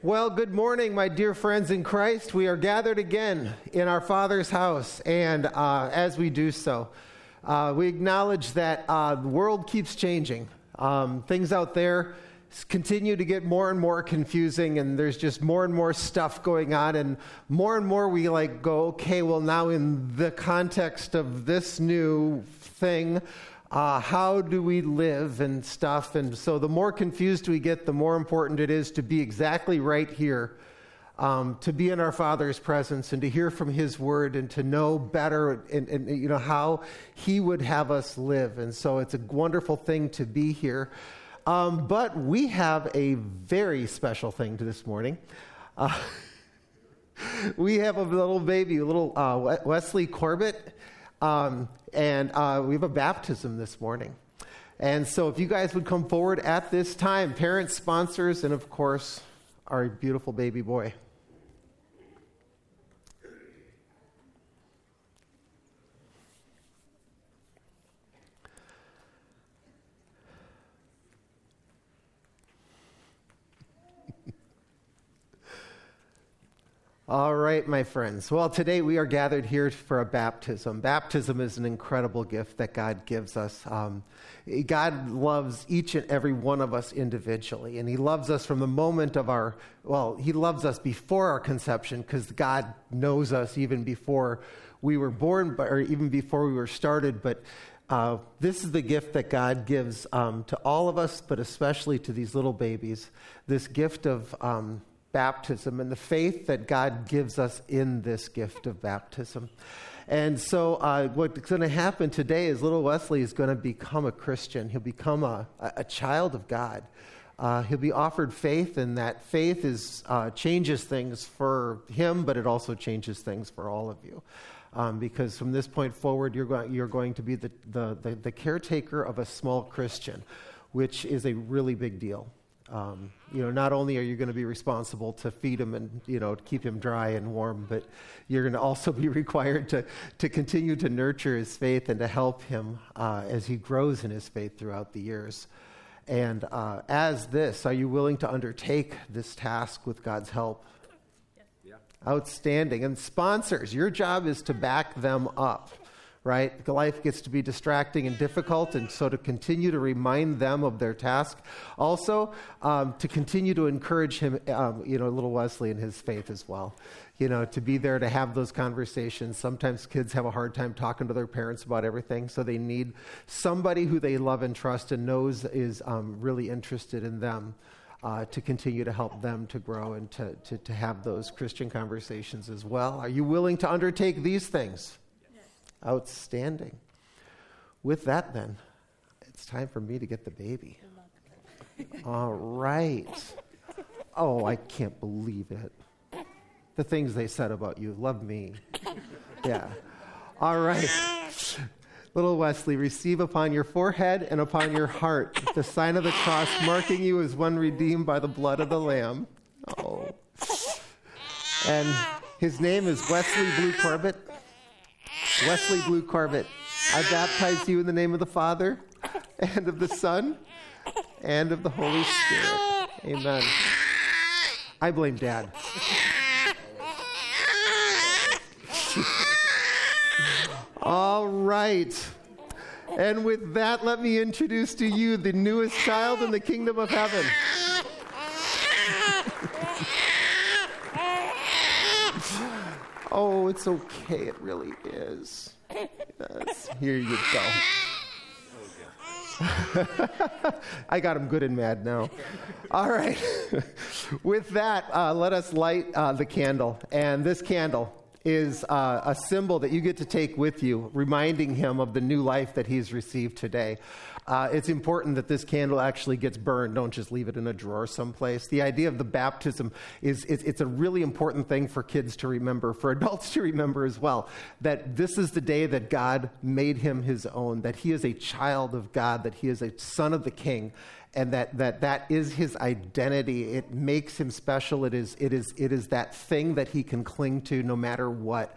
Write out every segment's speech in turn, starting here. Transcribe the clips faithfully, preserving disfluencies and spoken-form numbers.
Well, good morning, my dear friends in Christ. We are gathered again in our Father's house, and uh, as we do so, uh, we acknowledge that uh, the world keeps changing. Um, things out there continue to get more and more confusing, and there's just more and more stuff going on, and more and more we like go, okay, well, now in the context of this new thing, Uh, how do we live and stuff? And so the more confused we get, the more important it is to be exactly right here, um, to be in our Father's presence and to hear from His Word and to know better and, and you know how He would have us live. And so it's a wonderful thing to be here. Um, but we have a very special thing to this morning. Uh, we have a little baby, a little uh, Wesley Corbett. Um, and uh, we have a baptism this morning. And so if you guys would come forward at this time, parents, sponsors, and of course, our beautiful baby boy. All right, my friends. Well, today we are gathered here for a baptism. Baptism is an incredible gift that God gives us. Um, God loves each and every one of us individually, and He loves us from the moment of our, well, He loves us before our conception because God knows us even before we were born, or even before we were started. But uh, this is the gift that God gives um, to all of us, but especially to these little babies, this gift of um baptism and the faith that God gives us in this gift of baptism. And so uh, what's going to happen today is little Wesley is going to become a Christian. He'll become a, a child of God. Uh, he'll be offered faith, and that faith is uh, changes things for him, but it also changes things for all of you. Um, because from this point forward, you're going, you're going to be the, the, the, the caretaker of a small Christian, which is a really big deal. Um, you know, not only are you going to be responsible to feed him and, you know, keep him dry and warm, but you're going to also be required to, to continue to nurture his faith and to help him uh, as he grows in his faith throughout the years. And uh, as this, are you willing to undertake this task with God's help? Yes. Yeah. Outstanding. And sponsors, your job is to back them up. Right? Life gets to be distracting and difficult, and so to continue to remind them of their task. Also, um, to continue to encourage him, um, you know, little Wesley in his faith as well. You know, to be there to have those conversations. Sometimes kids have a hard time talking to their parents about everything, so they need somebody who they love and trust and knows is um, really interested in them. Uh, to continue to help them to grow and to, to, to have those Christian conversations as well. Are you willing to undertake these things? Outstanding. With that, then, it's time for me to get the baby. All right. Oh, I can't believe it. The things they said about you. Love me. Yeah. All right. Little Wesley, receive upon your forehead and upon your heart the sign of the cross, marking you as one redeemed by the blood of the Lamb. Oh. And his name is Wesley Blue Corbett. Wesley Blue Corbett, I baptize you in the name of the Father, and of the Son, and of the Holy Spirit. Amen. I blame Dad. All right. And with that, let me introduce to you the newest child in the kingdom of heaven. Oh, it's okay. It really is. Yes. Here you go. I got him good and mad now. All right. With that, uh, let us light uh, the candle. And this candle is uh, a symbol that you get to take with you, reminding him of the new life that he's received today. Uh, it's important that this candle actually gets burned. Don't just leave it in a drawer someplace. The idea of the baptism is, is it's a really important thing for kids to remember, for adults to remember as well, that this is the day that God made him his own, that he is a child of God, that he is a son of the King, and that that, that is his identity. It makes him special. It is, it is, it is that thing that he can cling to no matter what.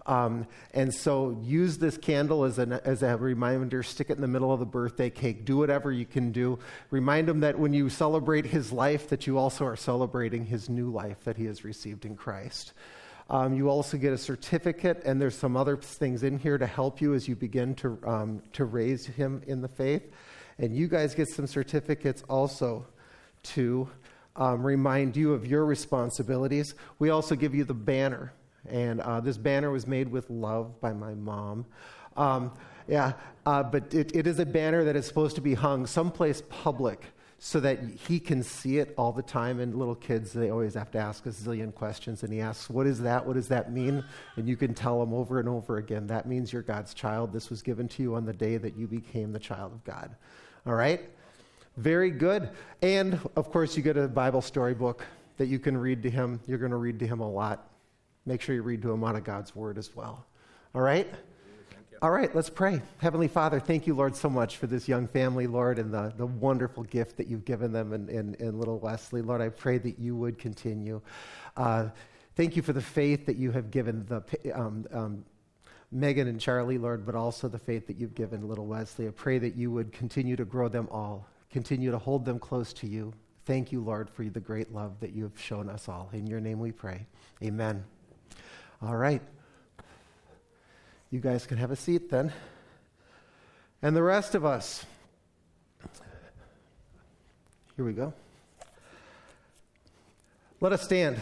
Um, and so use this candle as, an, as a reminder. Stick it in the middle of the birthday cake. Do whatever you can do. Remind him that when you celebrate his life, that you also are celebrating his new life that he has received in Christ. Um, you also get a certificate, and there's some other things in here to help you as you begin to um, to raise him in the faith. And you guys get some certificates also to um, remind you of your responsibilities. We also give you the banner, and uh, this banner was made with love by my mom. Um, yeah, uh, but it, it is a banner that is supposed to be hung someplace public, so that he can see it all the time. And little kids, they always have to ask a zillion questions. And he asks, what is that? What does that mean? And you can tell him over and over again, that means you're God's child. This was given to you on the day that you became the child of God. All right? Very good. And, of course, you get a Bible storybook that you can read to him. You're going to read to him a lot. Make sure you read to him out of God's word as well. All right? All right, let's pray. Heavenly Father, thank you, Lord, so much for this young family, Lord, and the, the wonderful gift that you've given them in, in, in little Wesley. Lord, I pray that you would continue. Uh, thank you for the faith that you have given the um, um, Megan and Charlie, Lord, but also the faith that you've given little Wesley. I pray that you would continue to grow them all, continue to hold them close to you. Thank you, Lord, for the great love that you have shown us all. In your name we pray. Amen. All right. You guys can have a seat then. And the rest of us, here we go. Let us stand.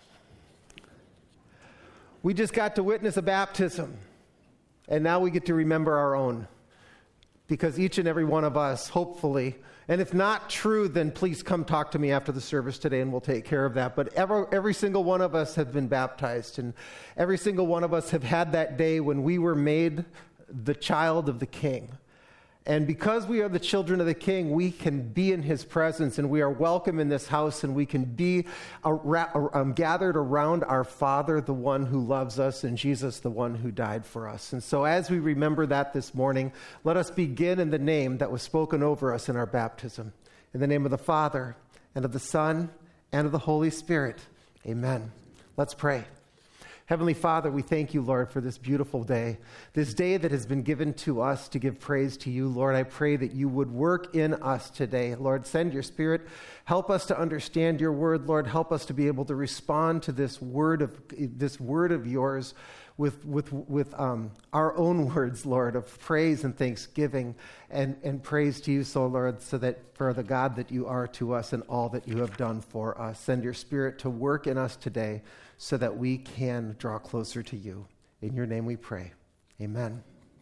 We just got to witness a baptism, and now we get to remember our own. Because each and every one of us, hopefully, and if not true, then please come talk to me after the service today and we'll take care of that. But every, every single one of us have been baptized, and every single one of us have had that day when we were made the child of the King. And because we are the children of the King, we can be in his presence, and we are welcome in this house, and we can be ar- um, gathered around our Father, the one who loves us, and Jesus, the one who died for us. And so as we remember that this morning, let us begin in the name that was spoken over us in our baptism. In the name of the Father, and of the Son, and of the Holy Spirit. Amen. Let's pray. Heavenly Father, we thank you, Lord, for this beautiful day, this day that has been given to us to give praise to you. Lord, I pray that you would work in us today. Lord, send your Spirit. Help us to understand your word, Lord. Help us to be able to respond to this word of this word of yours with with with um, our own words, Lord, of praise and thanksgiving and, and praise to you, so Lord, so that for the God that you are to us and all that you have done for us. Send your Spirit to work in us today, so that we can draw closer to you. In your name we pray. Amen.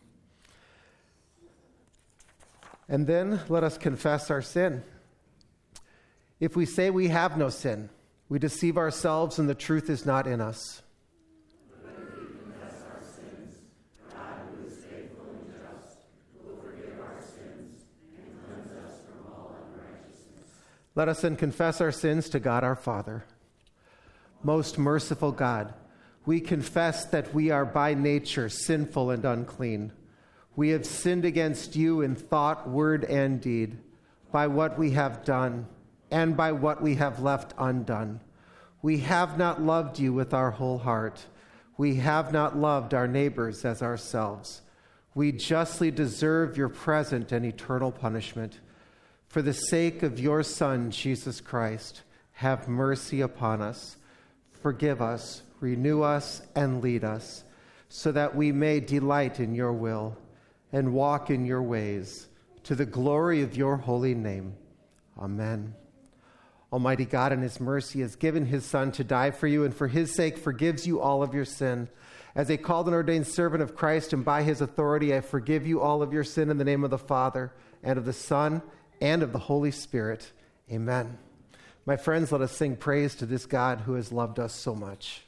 And then let us confess our sin. If we say we have no sin, we deceive ourselves and the truth is not in us. But if we confess our sins, God, who is faithful and just, will forgive our sins and cleanse us from all unrighteousness. Let us then confess our sins to God our Father. Most merciful God, we confess that we are by nature sinful and unclean. We have sinned against you in thought, word, and deed, by what we have done and by what we have left undone. We have not loved you with our whole heart. We have not loved our neighbors as ourselves. We justly deserve your present and eternal punishment. For the sake of your Son, Jesus Christ, have mercy upon us. Forgive us, renew us, and lead us, so that we may delight in your will and walk in your ways, to the glory of your holy name. Amen. Almighty God, in his mercy, has given his Son to die for you, and for his sake forgives you all of your sin. As a called and ordained servant of Christ, and by his authority, I forgive you all of your sin in the name of the Father, and of the Son, and of the Holy Spirit. Amen. My friends, let us sing praise to this God who has loved us so much.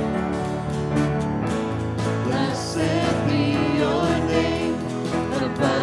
Blessed be your name, above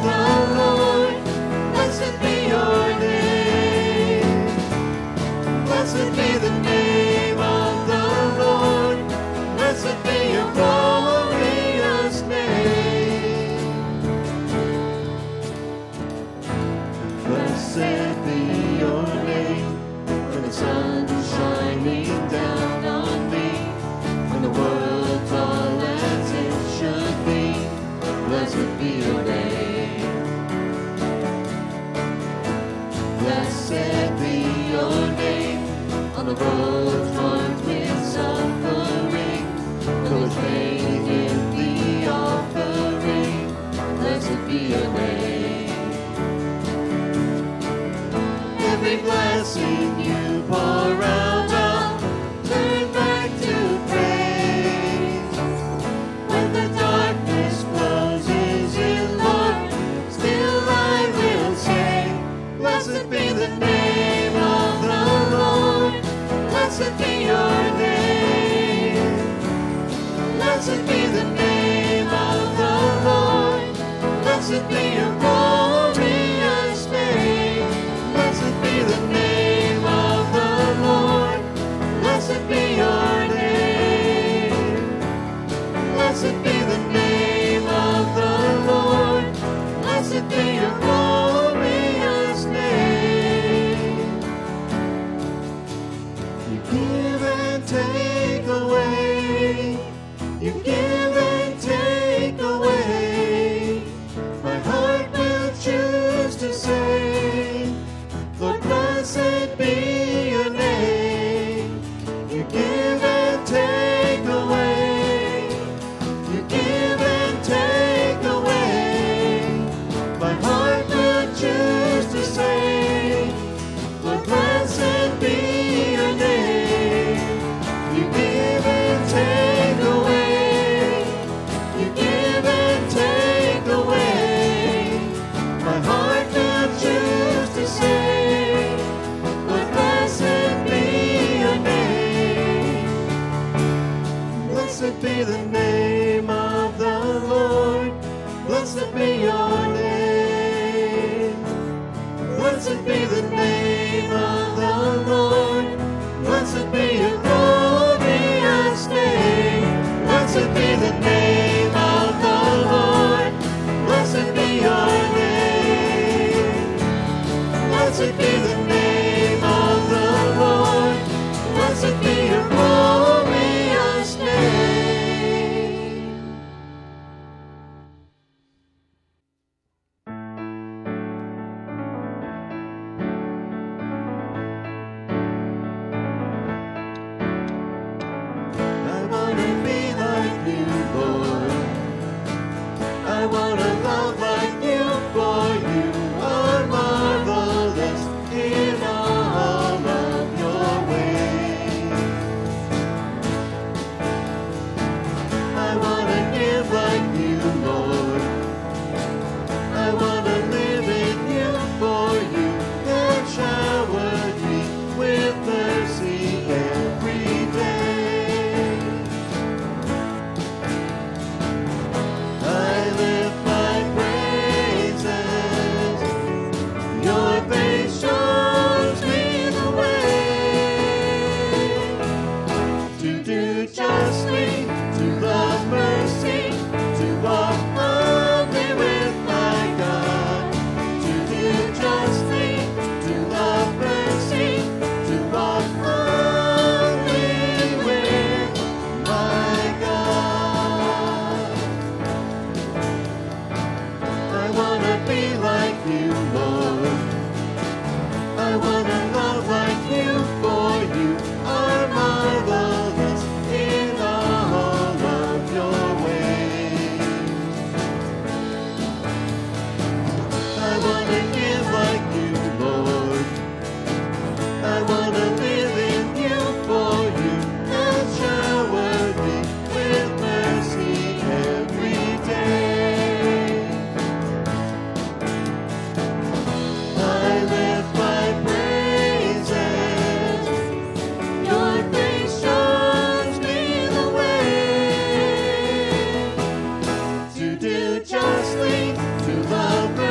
justly to love.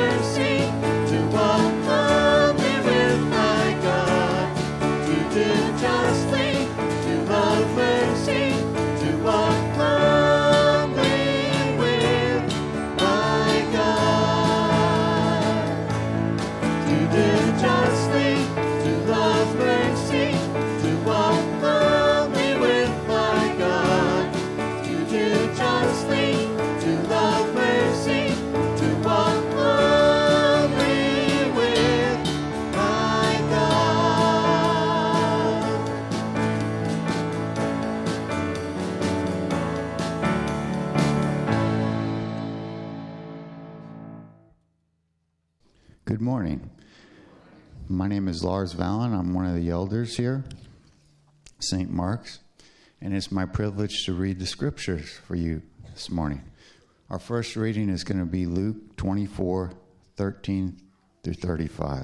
Good morning. My name is Lars Valen. I'm one of the elders here, Saint Mark's, and it's my privilege to read the scriptures for you this morning. Our first reading is going to be Luke twenty-four, thirteen through thirty-five.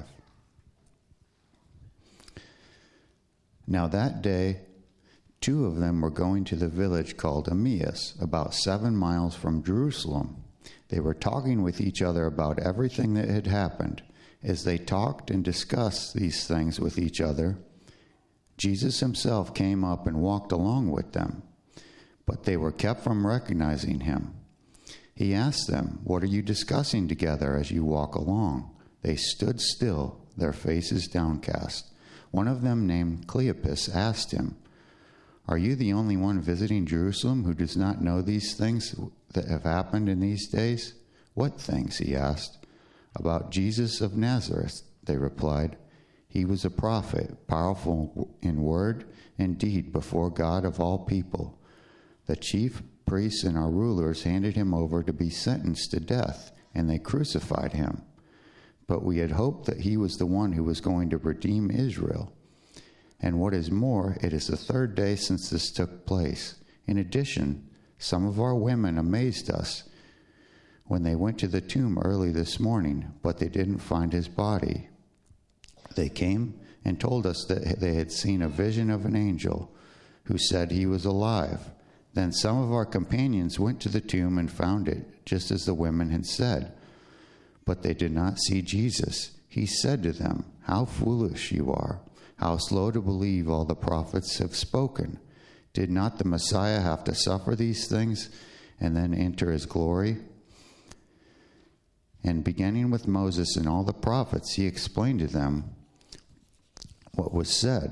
Now that day, two of them were going to the village called Emmaus, about seven miles from Jerusalem. They were talking with each other about everything that had happened. As they talked and discussed these things with each other, Jesus himself came up and walked along with them, but they were kept from recognizing him. He asked them, "What are you discussing together as you walk along?" They stood still, their faces downcast. One of them, named Cleopas, asked him, "Are you the only one visiting Jerusalem who does not know these things that have happened in these days?" "What things?" he asked. "About Jesus of Nazareth," they replied. "He was a prophet, powerful in word and deed before God of all people. The chief priests and our rulers handed him over to be sentenced to death, and they crucified him. But we had hoped that he was the one who was going to redeem Israel. And what is more, it is the third day since this took place. In addition, some of our women amazed us when they went to the tomb early this morning, but they didn't find his body. They came and told us that they had seen a vision of an angel who said he was alive. Then some of our companions went to the tomb and found it, just as the women had said. But they did not see Jesus. He said to them, 'How foolish you are! How slow to believe all the prophets have spoken! Did not the Messiah have to suffer these things and then enter his glory?' And beginning with Moses and all the prophets, he explained to them what was said.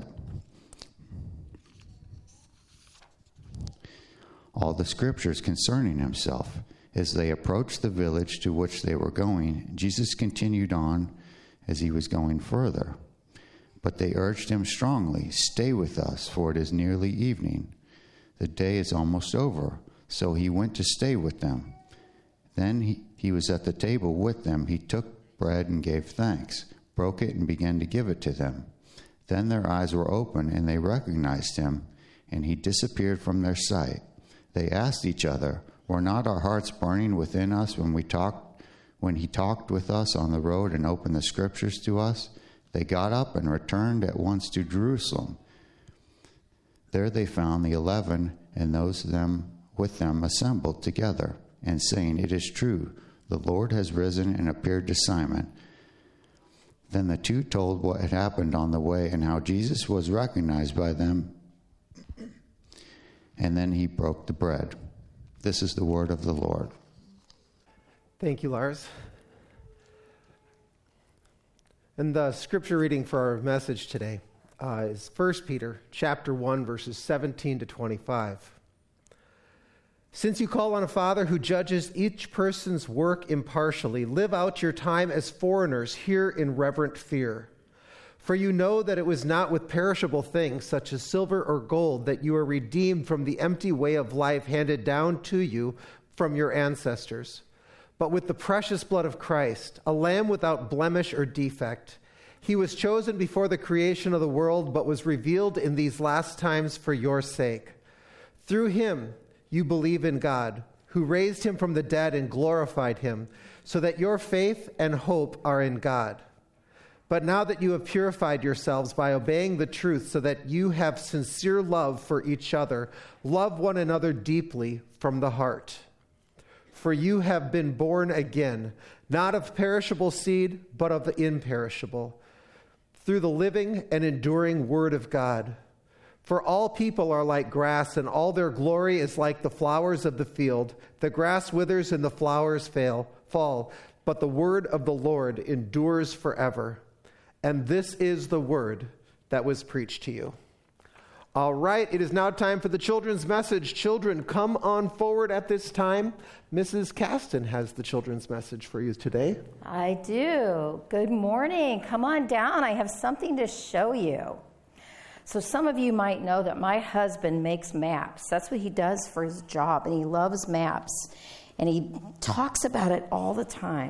All the scriptures concerning himself. As they approached the village to which they were going, Jesus continued on as he was going further. But they urged him strongly, 'Stay with us, for it is nearly evening. The day is almost over.' So he went to stay with them. Then he, he was at the table with them. He took bread and gave thanks, broke it and began to give it to them. Then their eyes were opened and they recognized him, and he disappeared from their sight. They asked each other, 'Were not our hearts burning within us when we talked, when he talked with us on the road and opened the scriptures to us?' They got up and returned at once to Jerusalem. There they found the eleven and those them with them assembled together, and saying, 'It is true, the Lord has risen and appeared to Simon.' Then the two told what had happened on the way and how Jesus was recognized by them. And then he broke the bread. This is the word of the Lord." Thank you, Lars. And the scripture reading for our message today uh, is First Peter chapter one, verses seventeen to twenty-five. "Since you call on a Father who judges each person's work impartially, live out your time as foreigners here in reverent fear. For you know that it was not with perishable things such as silver or gold that you were redeemed from the empty way of life handed down to you from your ancestors, but with the precious blood of Christ, a lamb without blemish or defect. He was chosen before the creation of the world, but was revealed in these last times for your sake. Through him you believe in God, who raised him from the dead and glorified him, so that your faith and hope are in God. But now that you have purified yourselves by obeying the truth so that you have sincere love for each other, love one another deeply from the heart. For you have been born again, not of perishable seed, but of the imperishable, through the living and enduring word of God. For all people are like grass, and all their glory is like the flowers of the field. The grass withers and the flowers fail, fall, but the word of the Lord endures forever. And this is the word that was preached to you." All right, it is now time for the children's message. Children, come on forward at this time. Missus Caston has the children's message for you today. I do. Good morning. Come on down. I have something to show you. So some of you might know that my husband makes maps. That's what he does for his job, and he loves maps. And he talks about it all the time.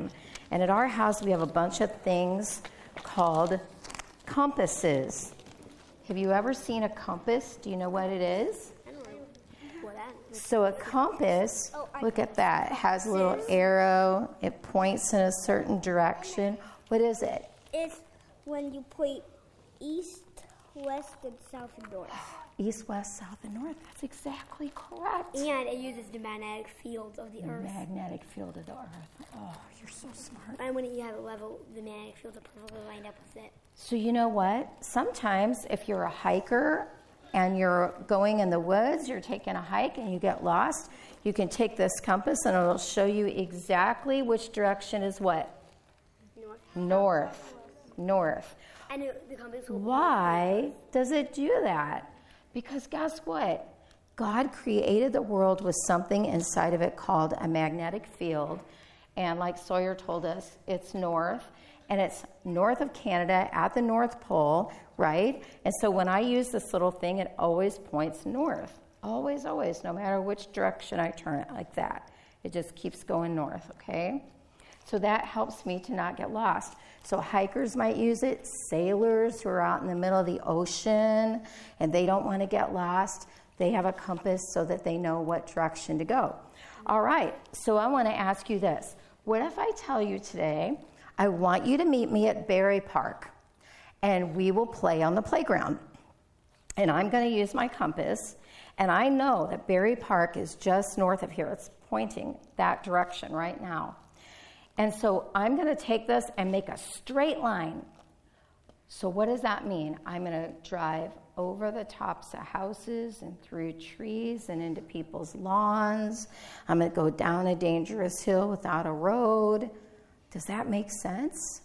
And at our house, we have a bunch of things called compasses. Have you ever seen a compass? Do you know what it is? I don't know what that is. So a compass, look at that, it has a little arrow. It points in a certain direction. What is it? It's when you point east, west, and south, and north. East, west, south, and north. That's exactly correct. And it uses the magnetic field of the The earth. magnetic field of the earth. Oh, you're so smart. And when you have a level, the magnetic field will perfectly line up with it. So you know what? Sometimes if you're a hiker and you're going in the woods, you're taking a hike and you get lost, you can take this compass and it'll show you exactly which direction is what? North. North. North. And it, the compass will. Why does it do that? Because guess what? God created the world with something inside of it called a magnetic field. And like Sawyer told us, it's north. And it's north of Canada at the North Pole, right? And so when I use this little thing, it always points north. Always, always, no matter which direction I turn it, like that. It just keeps going north, okay? So that helps me to not get lost. So hikers might use it, sailors who are out in the middle of the ocean and they don't want to get lost, they have a compass so that they know what direction to go. All right, so I want to ask you this. What if I tell you today, I want you to meet me at Berry Park and we will play on the playground. And I'm going to use my compass and I know that Berry Park is just north of here. It's pointing that direction right now. And so I'm going to take this and make a straight line. So what does that mean? I'm going to drive over the tops of houses and through trees and into people's lawns. I'm going to go down a dangerous hill without a road. Does that make sense?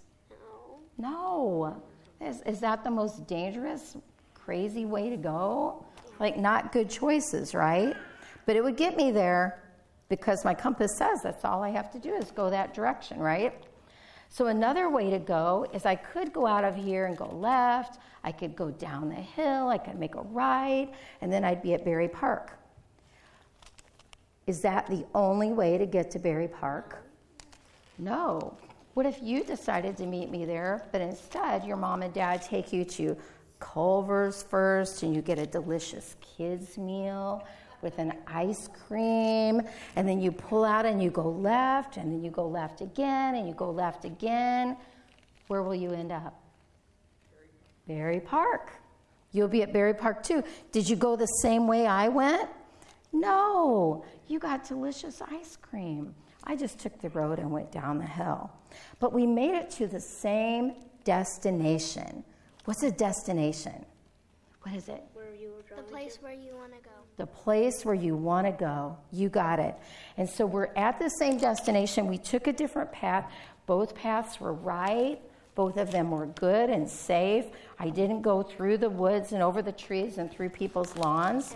No. No. Is, is that the most dangerous, crazy way to go? Like, not good choices, right? But it would get me there. Because my compass says that's all I have to do is go that direction, right? So another way to go is I could go out of here and go left. I could go down the hill. I could make a right. And then I'd be at Berry Park. Is that the only way to get to Berry Park? No. What if you decided to meet me there, but instead your mom and dad take you to Culver's first and you get a delicious kids meal with an ice cream, and then you pull out and you go left, and then you go left again, and you go left again. Where will you end up? Berry Park. You'll be at Berry Park too. Did you go the same way I went? No. You got delicious ice cream. I just took the road and went down the hill. But we made it to the same destination. What's a destination? What is it? Where you were The place where you want to go. The place where you want to go. You got it. And so we're at the same destination. We took a different path. Both paths were right. Both of them were good and safe. I didn't go through the woods and over the trees and through people's lawns.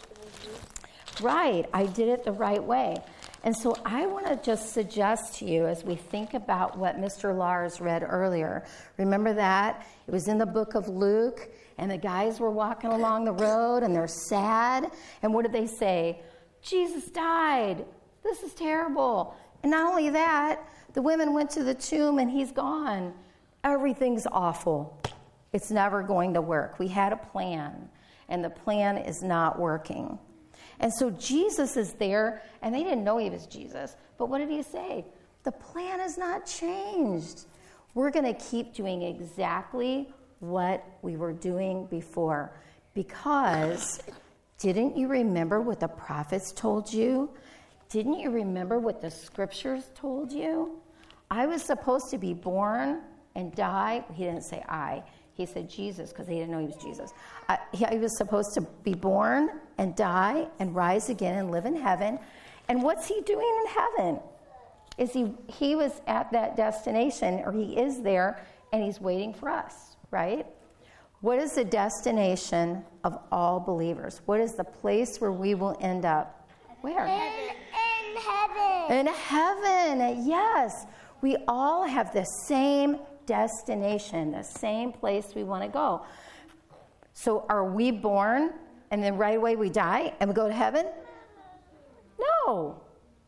Right. I did it the right way. And so I want to just suggest to you as we think about what Mister Lars read earlier. Remember that? It was in the book of Luke. And the guys were walking along the road, and they're sad. And what did they say? Jesus died. This is terrible. And not only that, the women went to the tomb, and he's gone. Everything's awful. It's never going to work. We had a plan, and the plan is not working. And so Jesus is there, and they didn't know he was Jesus. But what did he say? The plan has not changed. We're going to keep doing exactly what we were doing before. Because didn't you remember what the prophets told you? Didn't you remember what the scriptures told you? I was supposed to be born and die. He didn't say I. He said Jesus because he didn't know he was Jesus. Uh, he, he was supposed to be born and die and rise again and live in heaven. And what's he doing in heaven? Is he, he was at that destination, or he is there, and he's waiting for us. Right? What is the destination of all believers? What is the place where we will end up? Where? In, in heaven. In heaven, yes. We all have the same destination, the same place we want to go. So are we born and then right away we die and we go to heaven? No.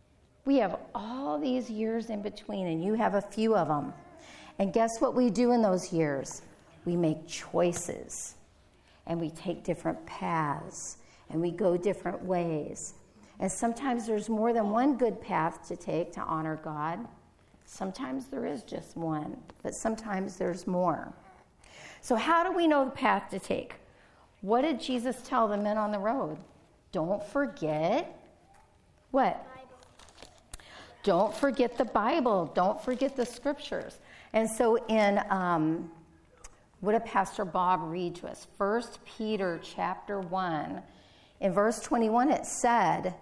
We have all these years in between, and you have a few of them. And guess what we do in those years? We make choices, and we take different paths, and we go different ways. And sometimes there's more than one good path to take to honor God. Sometimes there is just one, but sometimes there's more. So how do we know the path to take? What did Jesus tell the men on the road? Don't forget what? Don't forget the Bible. Don't forget the scriptures. And so in, um, what did Pastor Bob read to us? First Peter chapter one. In verse twenty-one it said,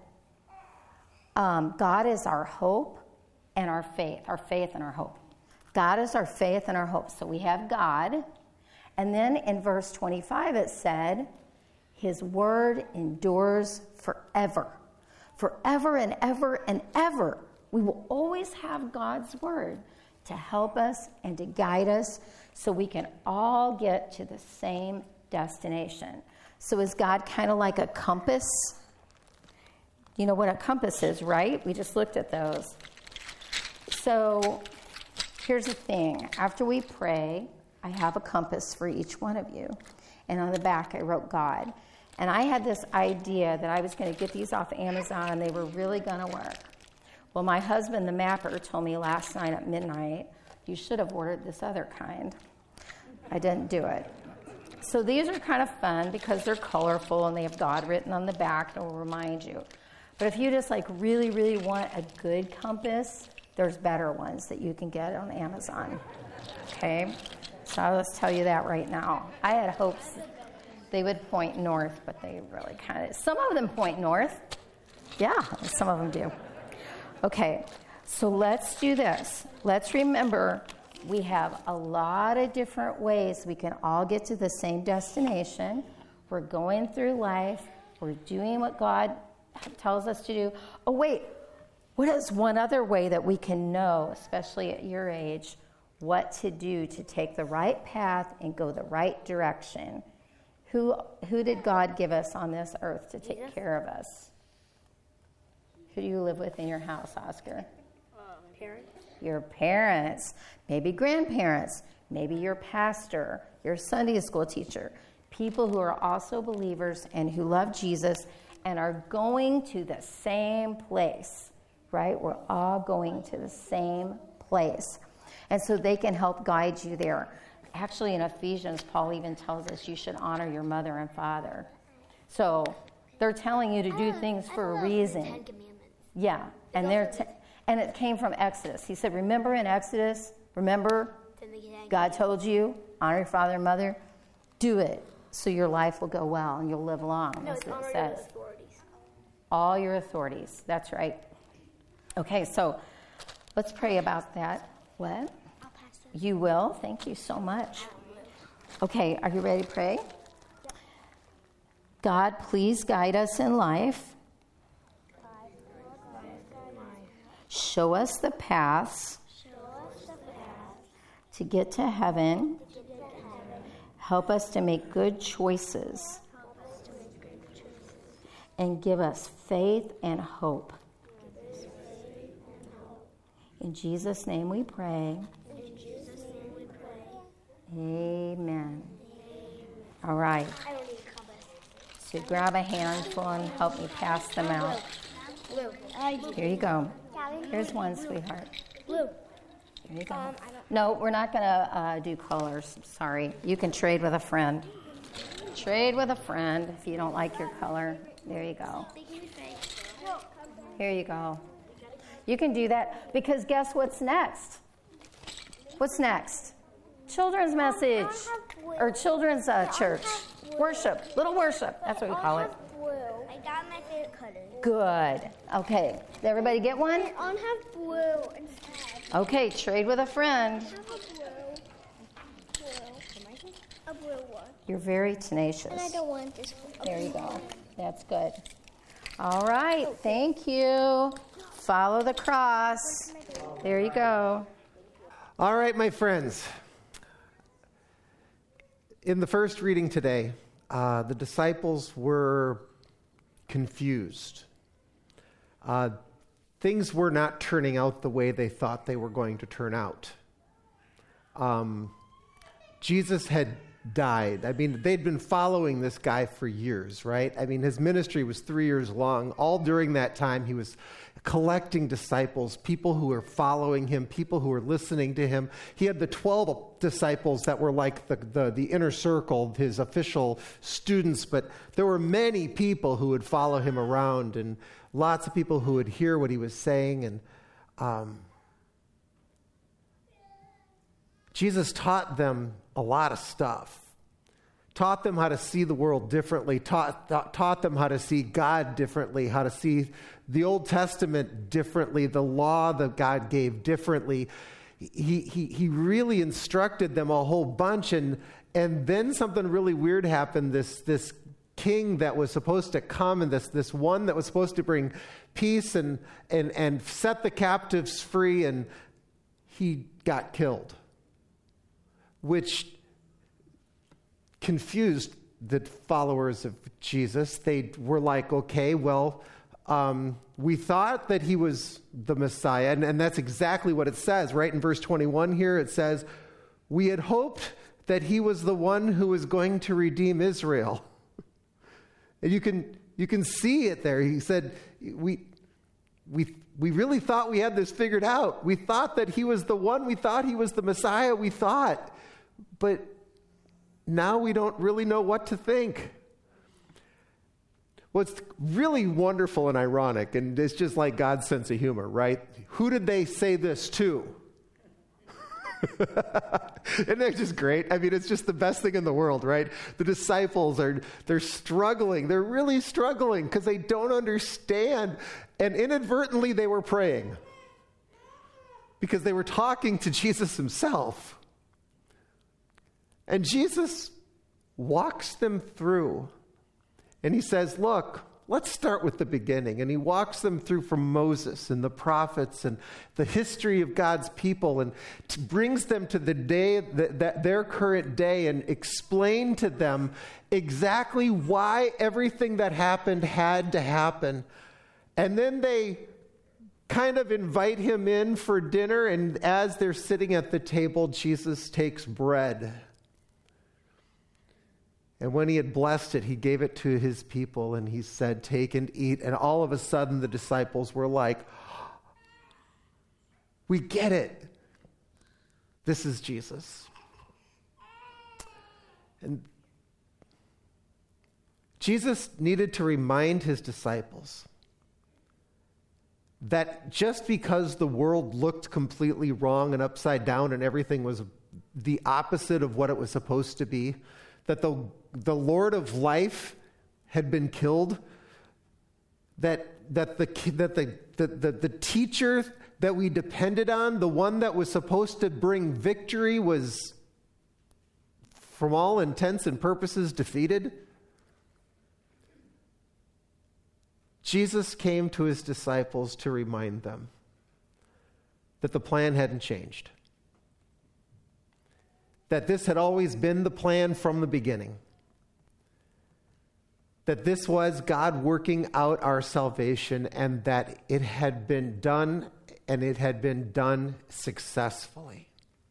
um, God is our hope and our faith. Our faith and our hope. God is our faith and our hope. So we have God. And then in verse twenty-five it said, His word endures forever. Forever and ever and ever. We will always have God's word to help us and to guide us so we can all get to the same destination. So is God kind of like a compass? You know what a compass is, right? We just looked at those. So here's the thing. After we pray, I have a compass for each one of you. And on the back I wrote God. And I had this idea that I was going to get these off Amazon and they were really going to work. Well, my husband, the mapper, told me last night at midnight, you should have ordered this other kind. I didn't do it. So these are kind of fun because they're colorful and they have God written on the back that will remind you. But if you just like really, really want a good compass, there's better ones that you can get on Amazon. Okay? So I'll just tell you that right now. I had hopes they would point north, but they really kind of, some of them point north. Yeah, some of them do. Okay, so let's do this. Let's remember we have a lot of different ways we can all get to the same destination. We're going through life. We're doing what God tells us to do. Oh, wait, what is one other way that we can know, especially at your age, what to do to take the right path and go the right direction? Who, who did God give us on this earth to take Jesus. Care of us? Who do you live with in your house, Oscar? Um, parents. Your parents, maybe grandparents, maybe your pastor, your Sunday school teacher, people who are also believers and who love Jesus and are going to the same place, right? We're all going to the same place. And so they can help guide you there. Actually, in Ephesians, Paul even tells us you should honor your mother and father. So they're telling you to do things for a reason. Yeah, and they're t- and it came from Exodus. He said, remember in Exodus, remember God told you, honor your father and mother, do it so your life will go well and you'll live long. No, That's it's what honor it your says. authorities. All your authorities, that's right. Okay, so let's pray about that. What? I'll pass it. You will? Thank you so much. Okay, are you ready to pray? God, please guide us in life. Show us the paths to get to heaven. Help us to make good choices. And give us faith and hope. In Jesus' name we pray. In Jesus' name we pray. Amen. All right. I don't need a compass. So grab a handful and help me pass them out. Blue. I do. Here you go. Here's one, sweetheart. Blue. Here you go. Um, I don't- No, we're not going to uh, do colors. Sorry. You can trade with a friend. Trade with a friend if you don't like your color. There you go. Here you go. You can do that because guess what's next? What's next? Children's message or children's uh, church. Worship. Little worship. That's what we call it. I got my favorite color. Good. Okay. Did everybody get one? I don't have blue instead. Okay. Trade with a friend. I have a blue. Blue. A blue one. You're very tenacious. And I don't want this one. There you go. That's good. All right. Thank you. Follow the cross. There you go. All right, my friends. In the first reading today, uh, the disciples were confused. Uh, things were not turning out the way they thought they were going to turn out. Um, Jesus had died. I mean, they'd been following this guy for years, right? I mean, his ministry was three years long. All during that time, he was collecting disciples, people who were following him, people who were listening to him. He had the twelve disciples that were like the, the, the inner circle, his official students, but there were many people who would follow him around and lots of people who would hear what he was saying. And um, Jesus taught them a lot of stuff. Taught them how to see the world differently, taught, taught, taught them how to see God differently, how to see the Old Testament differently, the law that God gave differently. He, he, he really instructed them a whole bunch, and, and then something really weird happened. This, this king that was supposed to come, and this, this one that was supposed to bring peace and, and, and set the captives free, and he got killed, which confused the followers of Jesus. They were like, okay, well, um, we thought that he was the Messiah, and, and that's exactly what it says, right? In verse twenty-one here, it says, we had hoped that he was the one who was going to redeem Israel. And you can you can see it there. He said, we we we really thought we had this figured out. We thought that he was the one. We thought he was the Messiah. We thought, but now we don't really know what to think. What's really wonderful and ironic, and it's just like God's sense of humor, right? Who did they say this to? Isn't that just great? I mean, it's just the best thing in the world, right? The disciples are, they're struggling. They're really struggling because they don't understand. And inadvertently, they were praying because they were talking to Jesus himself. And Jesus walks them through, and he says, look, let's start with the beginning. And he walks them through from Moses and the prophets and the history of God's people, and t- brings them to the day, that, that their current day, and explain to them exactly why everything that happened had to happen. And then they kind of invite him in for dinner, and as they're sitting at the table, Jesus takes bread. And when he had blessed it, he gave it to his people, and he said, take and eat. And all of a sudden, the disciples were like, we get it. This is Jesus. And Jesus needed to remind his disciples that just because the world looked completely wrong and upside down and everything was the opposite of what it was supposed to be, that the, the Lord of life had been killed, that, that, the, that the, the, the, the teacher that we depended on, the one that was supposed to bring victory, was, from all intents and purposes, defeated. Jesus came to his disciples to remind them that the plan hadn't changed. That this had always been the plan from the beginning. That this was God working out our salvation, and that it had been done, and it had been done successfully.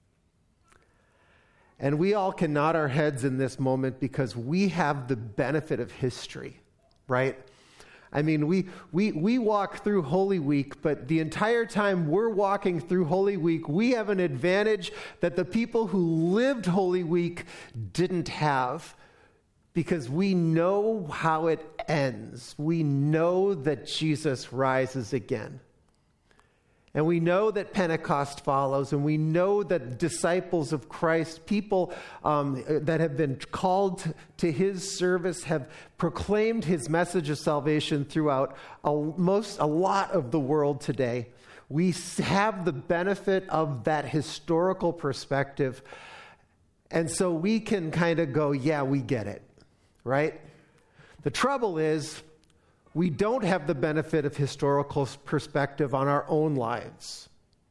And we all can nod our heads in this moment because we have the benefit of history, right? I mean, we, we, we walk through Holy Week, but the entire time we're walking through Holy Week, we have an advantage that the people who lived Holy Week didn't have, because we know how it ends. We know that Jesus rises again. And we know that Pentecost follows, and we know that disciples of Christ, people um, that have been called to his service, have proclaimed his message of salvation throughout a, most, a lot of the world today. We have the benefit of that historical perspective, and so we can kind of go, yeah, we get it, right? The trouble is, we don't have the benefit of historical perspective on our own lives.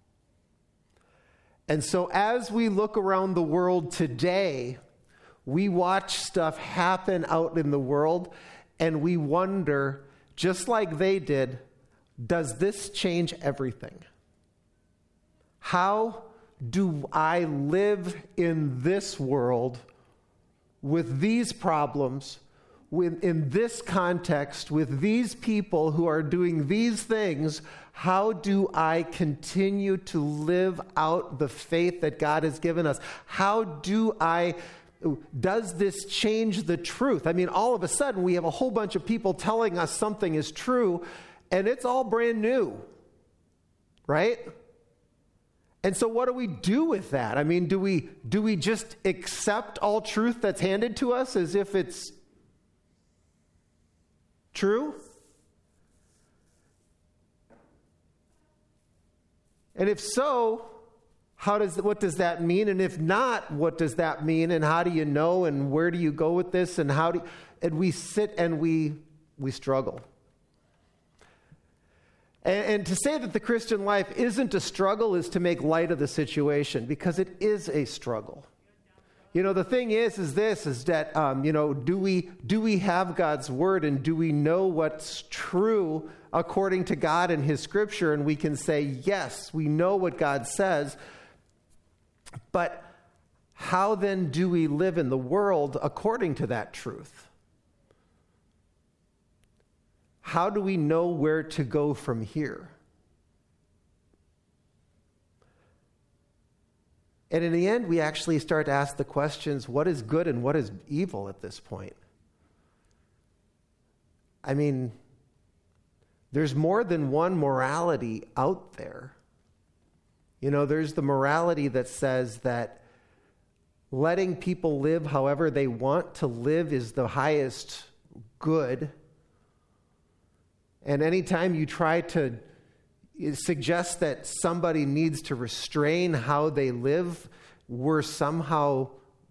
And so as we look around the world today, we watch stuff happen out in the world, and we wonder, just like they did, does this change everything? How do I live in this world with these problems, with, in this context, with these people who are doing these things? How do I continue to live out the faith that God has given us? How do I, does this change the truth? I mean, all of a sudden we have a whole bunch of people telling us something is true, and it's all brand new, right? And so what do we do with that? I mean, do we do we just accept all truth that's handed to us as if it's true? And if so, how does what does that mean? And if not, what does that mean? And how do you know? And where do you go with this? And how do and we sit and we we struggle. And, and to say that the Christian life isn't a struggle is to make light of the situation, because it is a struggle. You know, the thing is, is this, is that, um, you know, do we do we have God's word, and do we know what's true according to God and his scripture? And we can say, yes, we know what God says, but how then do we live in the world according to that truth? How do we know where to go from here? And in the end, we actually start to ask the questions, what is good and what is evil at this point? I mean, there's more than one morality out there. You know, there's the morality that says that letting people live however they want to live is the highest good. And anytime you try to suggest that somebody needs to restrain how they live, we're somehow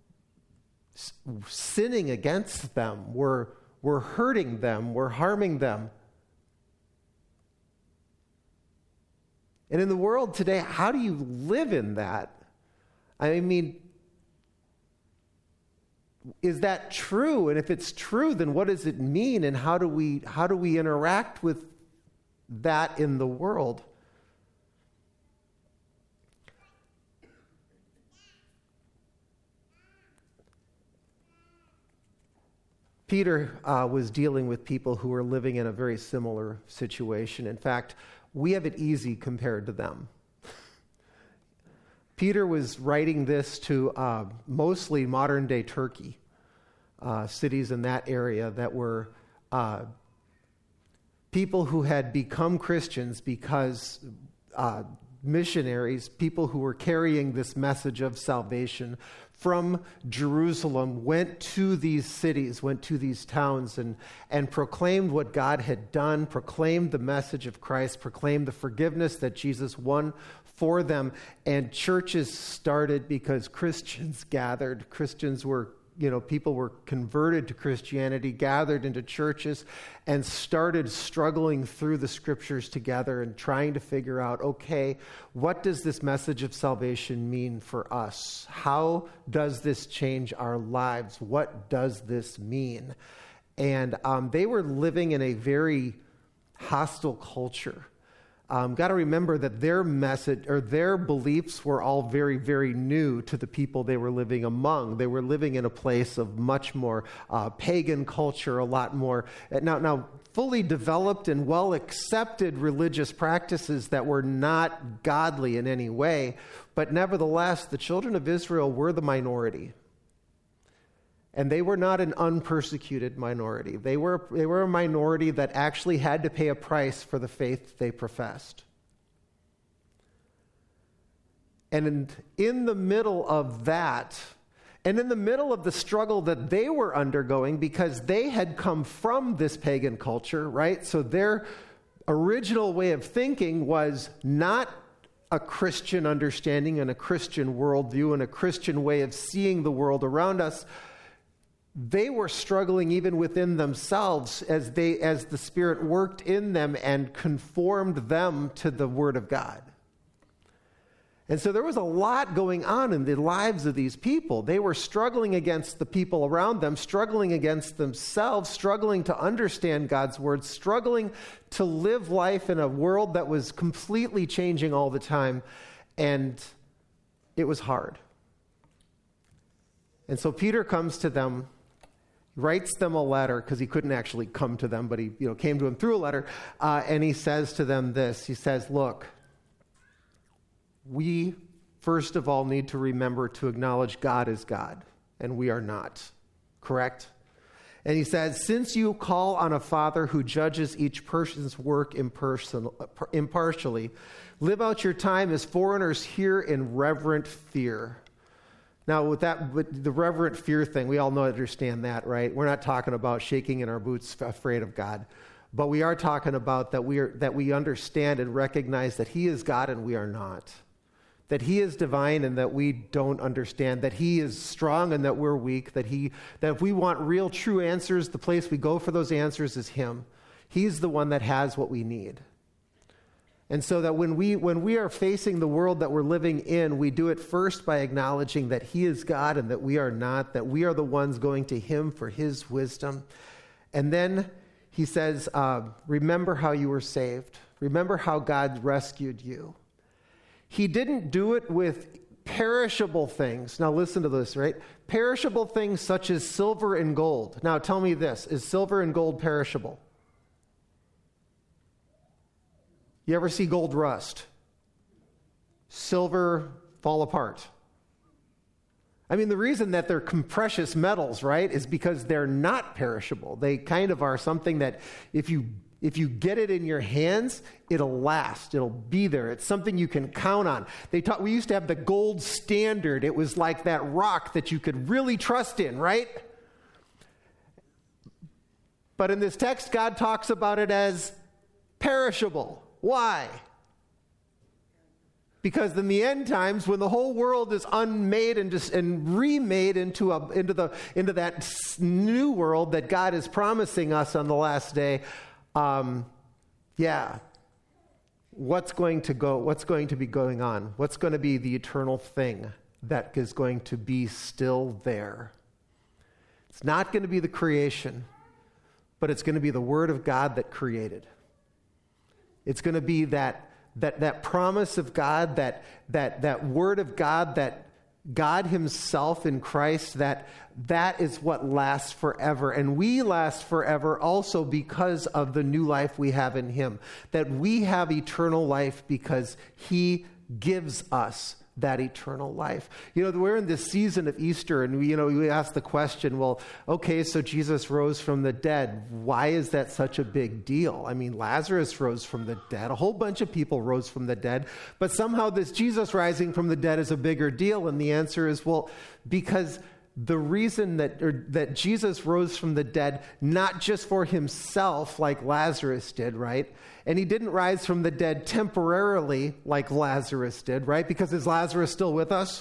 sinning against them. We're, we're hurting them. We're harming them. And in the world today, how do you live in that? I mean, is that true? And if it's true, then what does it mean? And how do we how do we interact with that in the world? Peter uh, was dealing with people who were living in a very similar situation. In fact, we have it easy compared to them. Peter was writing this to uh, mostly modern-day Turkey, uh, cities in that area that were uh, people who had become Christians because uh, missionaries, people who were carrying this message of salvation from Jerusalem, went to these cities, went to these towns, and, and proclaimed what God had done, proclaimed the message of Christ, proclaimed the forgiveness that Jesus won for them. And churches started because Christians gathered. Christians were, you know, people were converted to Christianity, gathered into churches, and started struggling through the scriptures together and trying to figure out, okay, what does this message of salvation mean for us? How does this change our lives? What does this mean? And um, they were living in a very hostile culture. Um, got to remember that their message or their beliefs were all very, very new to the people they were living among. They were living in a place of much more uh, pagan culture, a lot more now, now fully developed and well accepted religious practices that were not godly in any way. But nevertheless, the children of Israel were the minority. And they were not an unpersecuted minority. They were, they were a minority that actually had to pay a price for the faith they professed. And in, in the middle of that, and in the middle of the struggle that they were undergoing, because they had come from this pagan culture, right? So their original way of thinking was not a Christian understanding and a Christian worldview and a Christian way of seeing the world around us. They were struggling even within themselves as they, as the Spirit worked in them and conformed them to the Word of God. And so there was a lot going on in the lives of these people. They were struggling against the people around them, struggling against themselves, struggling to understand God's word, struggling to live life in a world that was completely changing all the time. And it was hard. And so Peter comes to them, writes them a letter, because he couldn't actually come to them, but he you know, came to them through a letter, uh, and he says to them this. He says, look, we, first of all, need to remember to acknowledge God is God, and we are not. Correct? And he says, since you call on a Father who judges each person's work impersonal, impartially, live out your time as foreigners here in reverent fear. Now, with that, with the reverent fear thing, we all know, understand that, right? We're not talking about shaking in our boots, afraid of God. But we are talking about that we are that we understand and recognize that He is God and we are not. That He is divine and that we don't understand, that He is strong and that we're weak, that He that if we want real, true answers, the place we go for those answers is Him. He's the one that has what we need. And so that when we when we are facing the world that we're living in, we do it first by acknowledging that He is God and that we are not, that we are the ones going to Him for His wisdom. And then he says, uh, remember how you were saved. Remember how God rescued you. He didn't do it with perishable things. Now listen to this, right? Perishable things such as silver and gold. Now tell me this, is silver and gold perishable? You ever see gold rust? Silver fall apart? I mean, the reason that they're precious metals, right, is because they're not perishable. They kind of are something that if you If you get it in your hands, it'll last. It'll be there. It's something you can count on. They taught, we used to have the gold standard. It was like that rock that you could really trust in, right? But in this text, God talks about it as perishable. Why? Because in the end times, when the whole world is unmade and just and remade into a into the into that new world that God is promising us on the last day. Um, yeah, what's going to go, what's going to be going on? What's going to be the eternal thing that is going to be still there? It's not going to be the creation, but it's going to be the Word of God that created. It's going to be that that that promise of God, that that that Word of God, that God Himself in Christ, that that is what lasts forever. And we last forever also because of the new life we have in Him. That we have eternal life because He gives us that eternal life. You know, we're in this season of Easter, and we, you know, we ask the question, well, okay, so Jesus rose from the dead. Why is that such a big deal? I mean, Lazarus rose from the dead. A whole bunch of people rose from the dead. But somehow this Jesus rising from the dead is a bigger deal. And the answer is, well, because the reason that or, that Jesus rose from the dead, not just for Himself like Lazarus did, right? And He didn't rise from the dead temporarily like Lazarus did, right? Because is Lazarus still with us?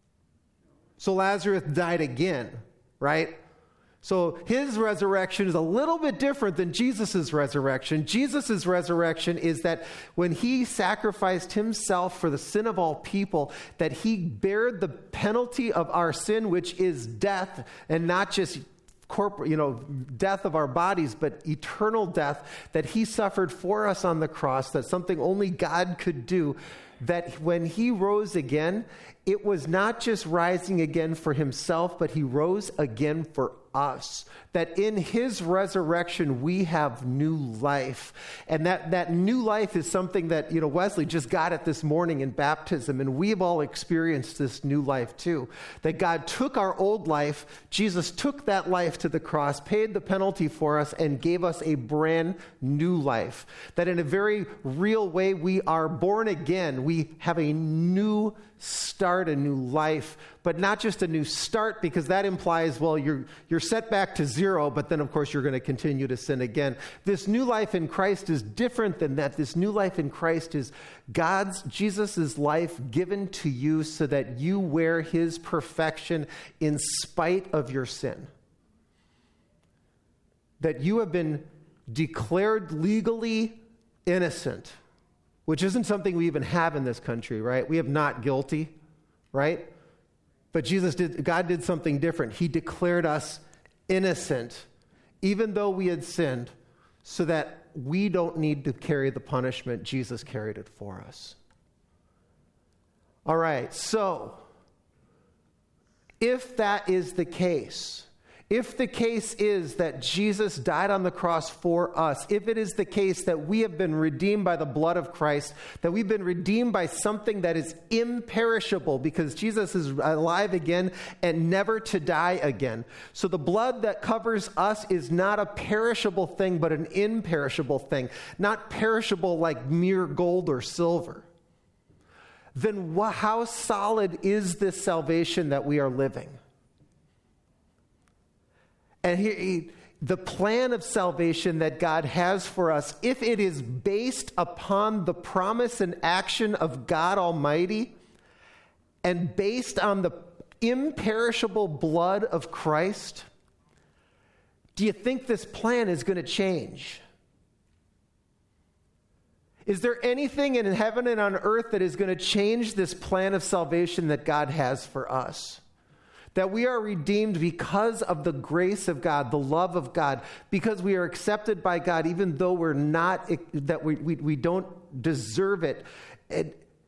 So Lazarus died again, right? So His resurrection is a little bit different than Jesus' resurrection. Jesus' resurrection is that when He sacrificed Himself for the sin of all people, that He bared the penalty of our sin, which is death, and not just corporate, you know, death of our bodies, but eternal death, that He suffered for us on the cross, that's something only God could do, that when He rose again, it was not just rising again for Himself, but He rose again for us. That in His resurrection, we have new life. And that, that new life is something that, you know, Wesley just got it this morning in baptism, and we've all experienced this new life too. That God took our old life, Jesus took that life to the cross, paid the penalty for us, and gave us a brand new life. That in a very real way, we are born again. We have a new start, a new life, but not just a new start, because that implies, well, you're you're set back to zero, but then of course you're going to continue to sin again. This new life in Christ is different than that. This new life in Christ is God's, Jesus' life given to you so that you wear His perfection in spite of your sin. That you have been declared legally innocent. which isn't something we even have in this country, right? We have not guilty, right? But Jesus did, God did something different. He declared us innocent, even though we had sinned, so that we don't need to carry the punishment. Jesus carried it for us. All right, so if that is the case, if the case is that Jesus died on the cross for us, if it is the case that we have been redeemed by the blood of Christ, that we've been redeemed by something that is imperishable because Jesus is alive again and never to die again. So the blood that covers us is not a perishable thing, but an imperishable thing, not perishable like mere gold or silver. Then wh- how solid is this salvation that we are living? And here, he, the plan of salvation that God has for us, if it is based upon the promise and action of God Almighty and based on the imperishable blood of Christ, do you think this plan is going to change? Is there anything in heaven and on earth that is going to change this plan of salvation that God has for us? That we are redeemed because of the grace of God, the love of God, because we are accepted by God, even though we're not, that we, we, we don't deserve it. And,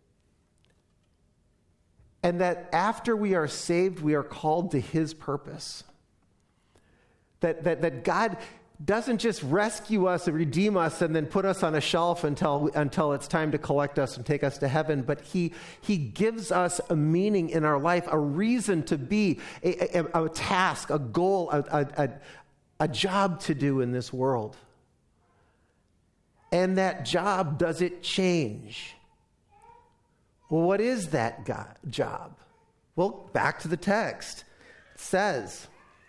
and that after we are saved, we are called to his purpose. That, that, that God doesn't just rescue us and redeem us and then put us on a shelf until until it's time to collect us and take us to heaven, but he he gives us a meaning in our life, a reason to be, a, a, a task, a goal, a, a, a job to do in this world. And that job, does it change? Well, what is that God, job? Well, back to the text. It says...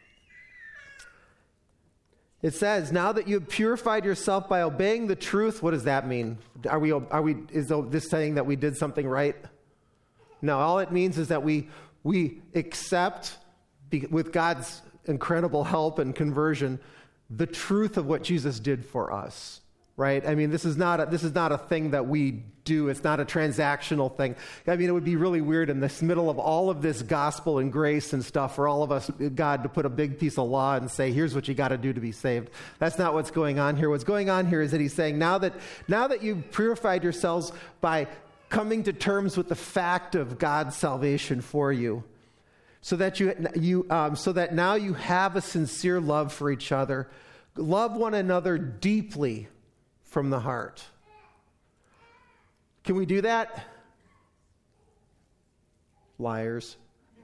It says, now that you have purified yourself by obeying the truth, what does that mean? Are we, are we, is this saying that we did something right? No, all it means is that we, we accept, with God's incredible help and conversion, the truth of what Jesus did for us. Right? I mean, this is not a, this is not a thing that we do. It's not a transactional thing. I mean, it would be really weird in this middle of all of this gospel and grace and stuff for all of us, God, to put a big piece of law and say, here's what you got to do to be saved. That's not what's going on here. What's going on here is that he's saying, now that, now that you've purified yourselves by coming to terms with the fact of God's salvation for you, so that you, you um, so that now you have a sincere love for each other, love one another deeply from the heart. Can we do that? Liars.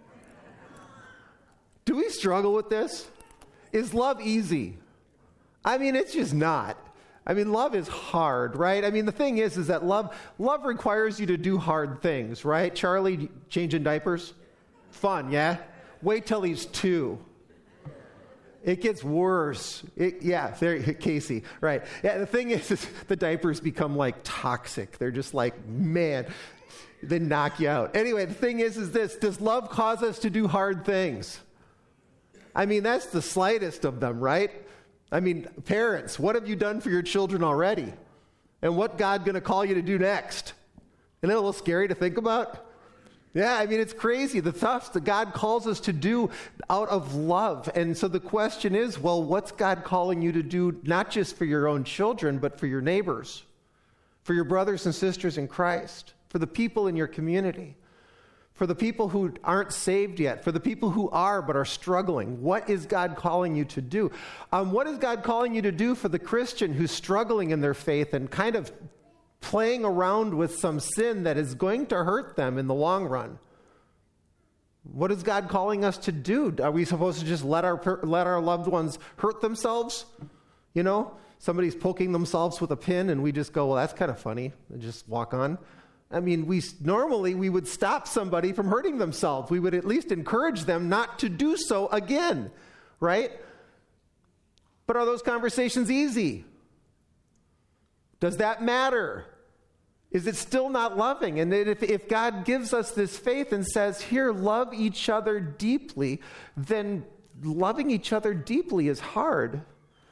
Do we struggle with this? Is love easy? I mean, it's just not. I mean, love is hard, right? I mean, the thing is, is that love, love requires you to do hard things, right? Charlie, changing diapers? Fun, yeah? Wait till he's two. It gets worse. It, yeah, there, Casey, right. Yeah, the thing is, is, the diapers become like toxic. They're just like, man, they knock you out. Anyway, the thing is, is this, does love cause us to do hard things? I mean, that's the slightest of them, right? I mean, parents, what have you done for your children already? And what God going to call you to do next? Isn't it a little scary to think about? Yeah, I mean, it's crazy. The stuff that God calls us to do out of love. And so the question is, well, what's God calling you to do, not just for your own children, but for your neighbors, for your brothers and sisters in Christ, for the people in your community, for the people who aren't saved yet, for the people who are but are struggling? What is God calling you to do? Um, what is God calling you to do for the Christian who's struggling in their faith and kind of playing around with some sin that is going to hurt them in the long run? What is God calling us to do? Are we supposed to just let our let our loved ones hurt themselves? You know, somebody's poking themselves with a pin and we just go, well, that's kind of funny, and just walk on. I mean, we normally we would stop somebody from hurting themselves. We would at least encourage them not to do so again, right? But are those conversations easy? Does that matter? Is it still not loving? And if, if God gives us this faith and says, here, love each other deeply, then loving each other deeply is hard.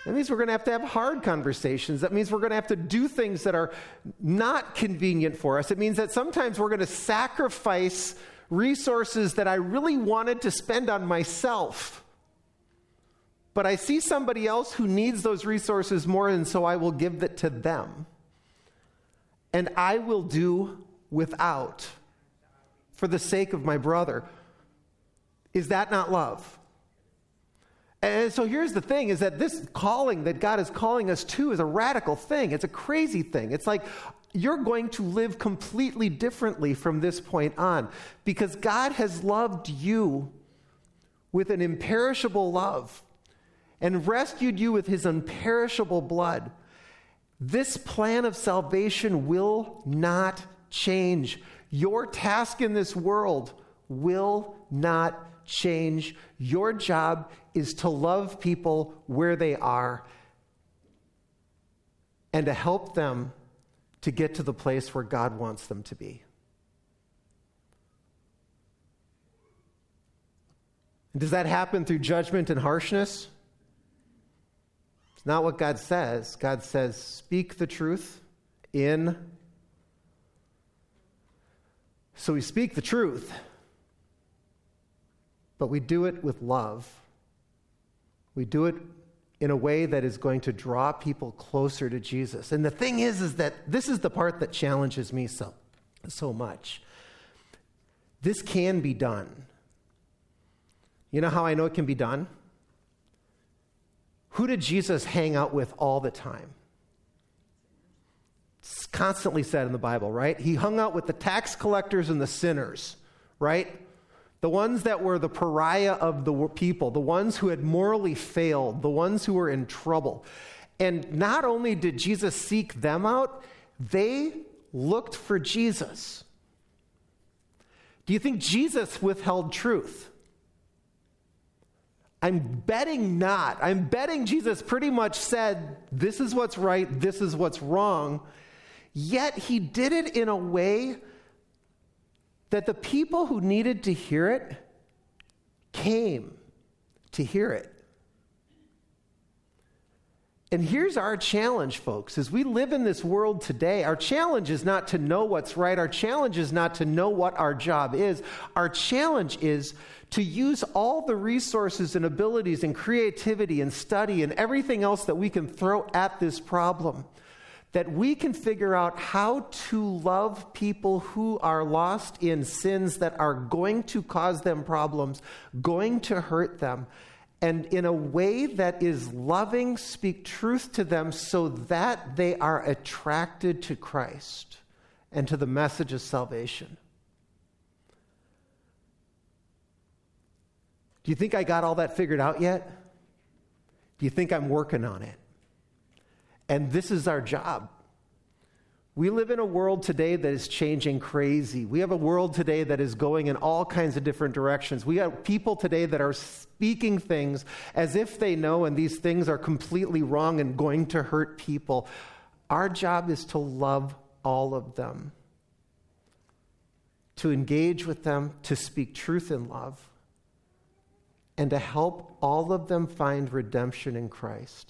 That means we're going to have to have hard conversations. That means we're going to have to do things that are not convenient for us. It means that sometimes we're going to sacrifice resources that I really wanted to spend on myself. But I see somebody else who needs those resources more, and so I will give it to them. And I will do without for the sake of my brother. Is that not love? And so here's the thing, is that this calling that God is calling us to is a radical thing. It's a crazy thing. It's like you're going to live completely differently from this point on, because God has loved you with an imperishable love and rescued you with his imperishable blood. This plan of salvation will not change. Your task in this world will not change. Your job is to love people where they are and to help them to get to the place where God wants them to be. And does that happen through judgment and harshness? It's not what God says. God says, speak the truth in. So we speak the truth, but we do it with love. We do it in a way that is going to draw people closer to Jesus. And the thing is, is that this is the part that challenges me so, so much. This can be done. You know how I know it can be done? Who did Jesus hang out with all the time? It's constantly said in the Bible, right? He hung out with the tax collectors and the sinners, right? The ones that were the pariah of the people, the ones who had morally failed, the ones who were in trouble. And not only did Jesus seek them out, they looked for Jesus. Do you think Jesus withheld truth? I'm betting not. I'm betting Jesus pretty much said, this is what's right, this is what's wrong. Yet he did it in a way that the people who needed to hear it came to hear it. And here's our challenge, folks. As we live in this world today, our challenge is not to know what's right. Our challenge is not to know what our job is. Our challenge is to use all the resources and abilities and creativity and study and everything else that we can throw at this problem, that we can figure out how to love people who are lost in sins that are going to cause them problems, going to hurt them, and in a way that is loving, speak truth to them so that they are attracted to Christ and to the message of salvation. Do you think I got all that figured out yet? Do you think I'm working on it? And this is our job. We live in a world today that is changing crazy. We have a world today that is going in all kinds of different directions. We have people today that are speaking things as if they know, and these things are completely wrong and going to hurt people. Our job is to love all of them, to engage with them, to speak truth in love, and to help all of them find redemption in Christ.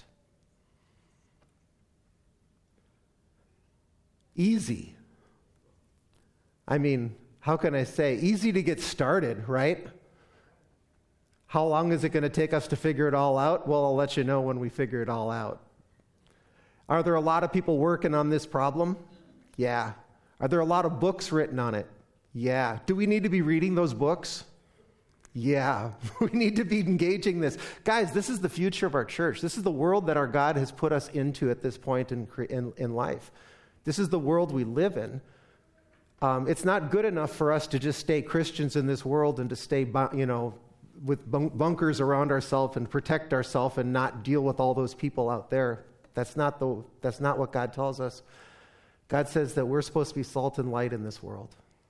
Easy. I mean, how can I say? Easy to get started, right? How long is it going to take us to figure it all out? Well, I'll let you know when we figure it all out. Are there a lot of people working on this problem? Yeah. Are there a lot of books written on it? Yeah. Do we need to be reading those books? Yeah, we need to be engaging this. Guys, this is the future of our church. This is the world that our God has put us into at this point in, in, in life. This is the world we live in. Um, it's not good enough for us to just stay Christians in this world and to stay, you know, with bunkers around ourselves and protect ourselves and not deal with all those people out there. That's not the. That's not what God tells us. God says that we're supposed to be salt and light in this world.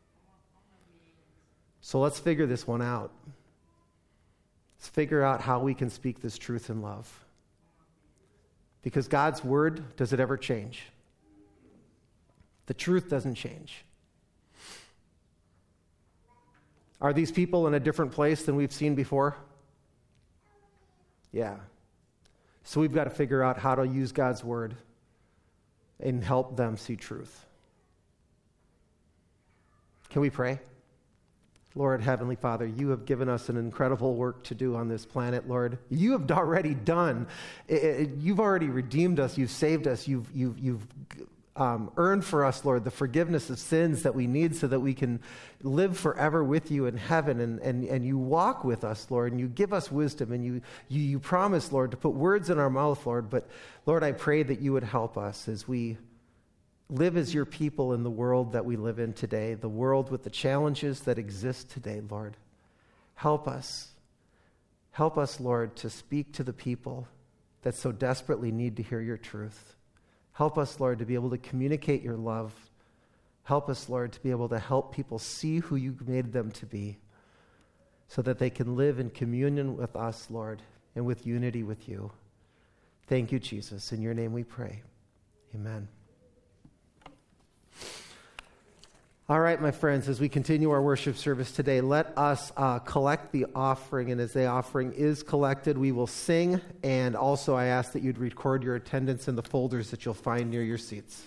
So let's figure this one out. Let's figure out how we can speak this truth in love. Because God's word, does it ever change? The truth doesn't change. Are these people in a different place than we've seen before? Yeah. So we've got to figure out how to use God's word and help them see truth. Can we pray? Lord, Heavenly Father, you have given us an incredible work to do on this planet, Lord. You have already done. It, it, you've already redeemed us. You've saved us. You've, you've, you've um, earned for us, Lord, the forgiveness of sins that we need so that we can live forever with you in heaven. And, and, and you walk with us, Lord, and you give us wisdom. And you, you, you promise, Lord, to put words in our mouth, Lord. But, Lord, I pray that you would help us as we live as your people in the world that we live in today, the world with the challenges that exist today, Lord. Help us. Help us, Lord, to speak to the people that so desperately need to hear your truth. Help us, Lord, to be able to communicate your love. Help us, Lord, to be able to help people see who you made them to be so that they can live in communion with us, Lord, and with unity with you. Thank you, Jesus. In your name we pray. Amen. All right, my friends, as we continue our worship service today, let us uh, collect the offering. And as the offering is collected, we will sing. And also, I ask that you'd record your attendance in the folders that you'll find near your seats.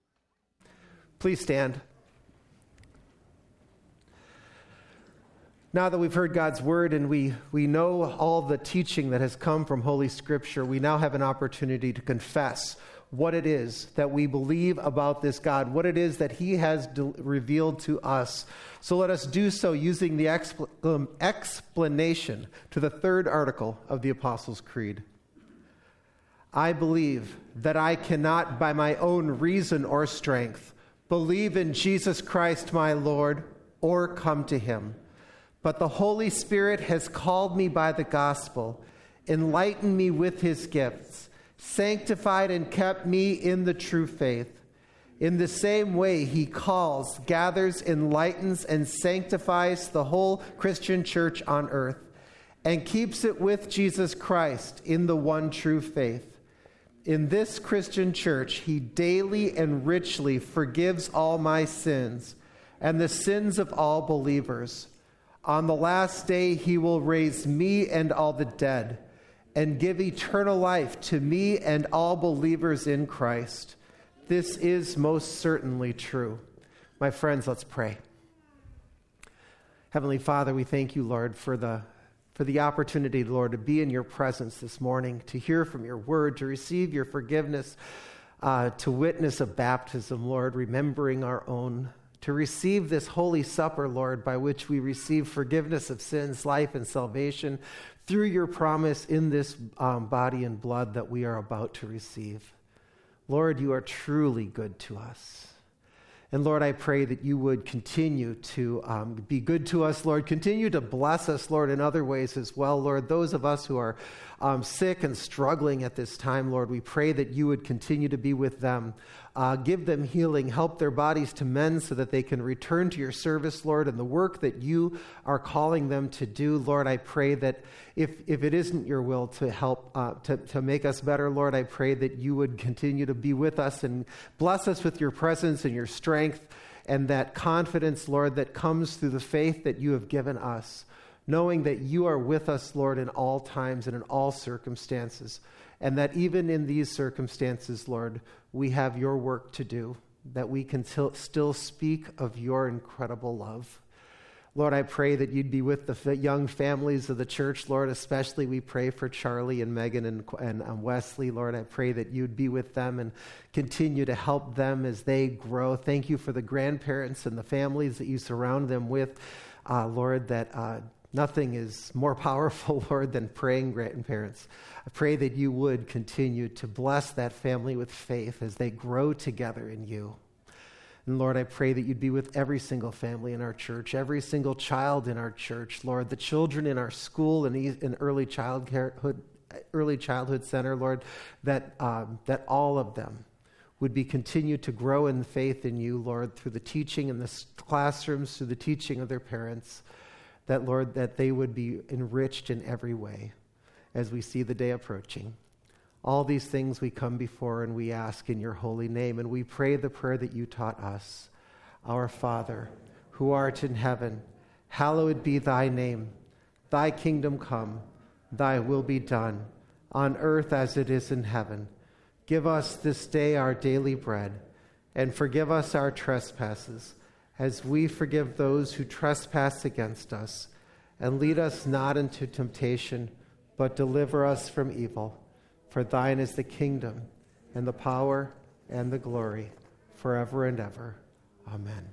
Please stand. Now that we've heard God's word and we, we know all the teaching that has come from Holy Scripture, we now have an opportunity to confess what it is that we believe about this God, what it is that he has de- revealed to us. So let us do so using the expl- um, explanation to the third article of the Apostles' Creed. I believe that I cannot by my own reason or strength believe in Jesus Christ my Lord or come to him. But the Holy Spirit has called me by the gospel, enlightened me with his gifts, sanctified and kept me in the true faith. In the same way, he calls, gathers, enlightens, and sanctifies the whole Christian church on earth, and keeps it with Jesus Christ in the one true faith. In this Christian church, he daily and richly forgives all my sins and the sins of all believers. On the last day, he will raise me and all the dead and give eternal life to me and all believers in Christ. This is most certainly true. My friends, let's pray. Heavenly Father, we thank you, Lord, for the, for the opportunity, Lord, to be in your presence this morning, to hear from your word, to receive your forgiveness, uh, to witness a baptism, Lord, remembering our own, to receive this holy supper, Lord, by which we receive forgiveness of sins, life, and salvation through your promise in this um, body and blood that we are about to receive. Lord, you are truly good to us. And Lord, I pray that you would continue to um, be good to us, Lord. Continue to bless us, Lord, in other ways as well, Lord. Those of us who are um, sick and struggling at this time, Lord, we pray that you would continue to be with them. Uh, give them healing, help their bodies to mend so that they can return to your service, Lord, and the work that you are calling them to do. Lord, I pray that if, if it isn't your will to help, uh, to, to make us better, Lord, I pray that you would continue to be with us and bless us with your presence and your strength and that confidence, Lord, that comes through the faith that you have given us, knowing that you are with us, Lord, in all times and in all circumstances, and that even in these circumstances, Lord, we have your work to do, that we can t- still speak of your incredible love. Lord, I pray that you'd be with the f- young families of the church, Lord, especially we pray for Charlie and Megan and, and um, Wesley. Lord, I pray that you'd be with them and continue to help them as they grow. Thank you for the grandparents and the families that you surround them with, uh, Lord, that uh, nothing is more powerful, Lord, than praying grandparents. I pray that you would continue to bless that family with faith as they grow together in you. And Lord, I pray that you'd be with every single family in our church, every single child in our church, Lord, the children in our school and in early childhood, early childhood center, Lord, that um, that all of them would be continued to grow in faith in you, Lord, through the teaching in the classrooms, through the teaching of their parents, that, Lord, that they would be enriched in every way as we see the day approaching. All these things we come before and we ask in your holy name, and we pray the prayer that you taught us. Our Father, who art in heaven, hallowed be thy name. Thy kingdom come, thy will be done, on earth as it is in heaven. Give us this day our daily bread, and forgive us our trespasses, as we forgive those who trespass against us. And lead us not into temptation, but deliver us from evil. For thine is the kingdom, and the power, and the glory, forever and ever. Amen.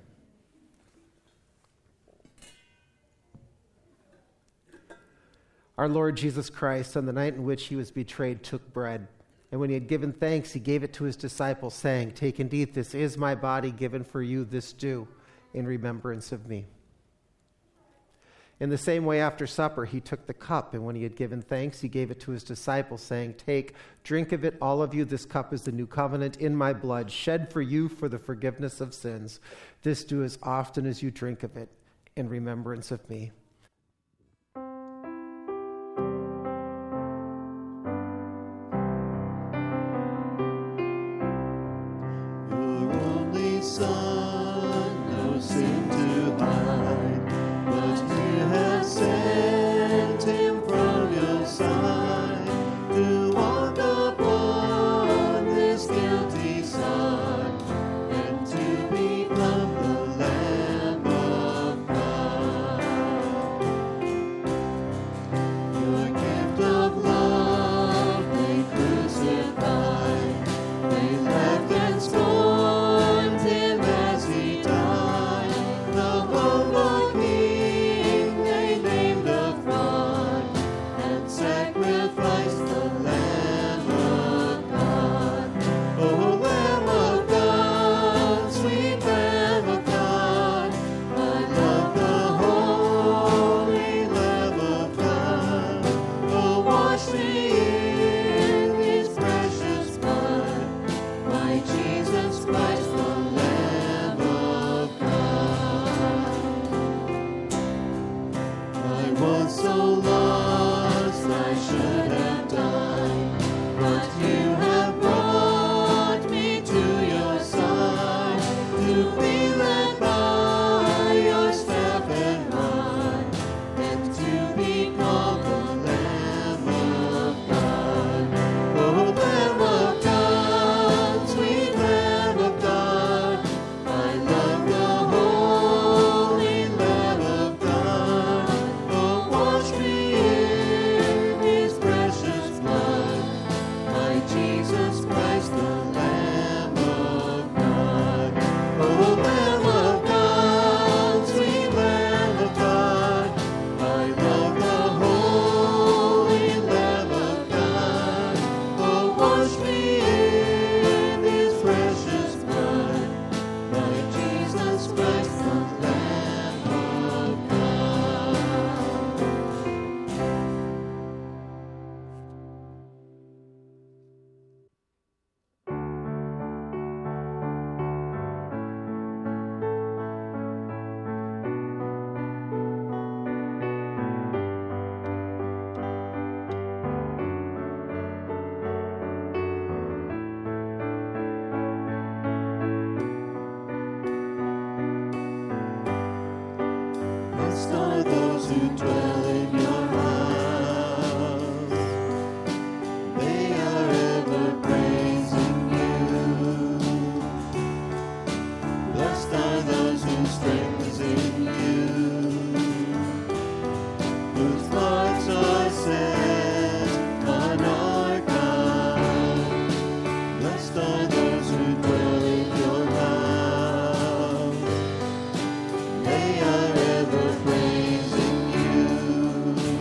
Our Lord Jesus Christ, on the night in which he was betrayed, took bread. And when he had given thanks, he gave it to his disciples, saying, "Take and eat, this is my body given for you. This do in remembrance of me." In the same way, after supper, he took the cup, and when he had given thanks, he gave it to his disciples, saying, "Take, drink of it, all of you. This cup is the new covenant in my blood, shed for you for the forgiveness of sins. This do as often as you drink of it in remembrance of me." Your only Son, no sin to hide, but you have sent him from your side to walk upon this guilty side and to become the Lamb of God. Blessed are those who dwell in your house. They are ever praising you. Blessed are those whose strength is in you, whose hearts are set on our God. Blessed are those who dwell in your house. They are ever praising you.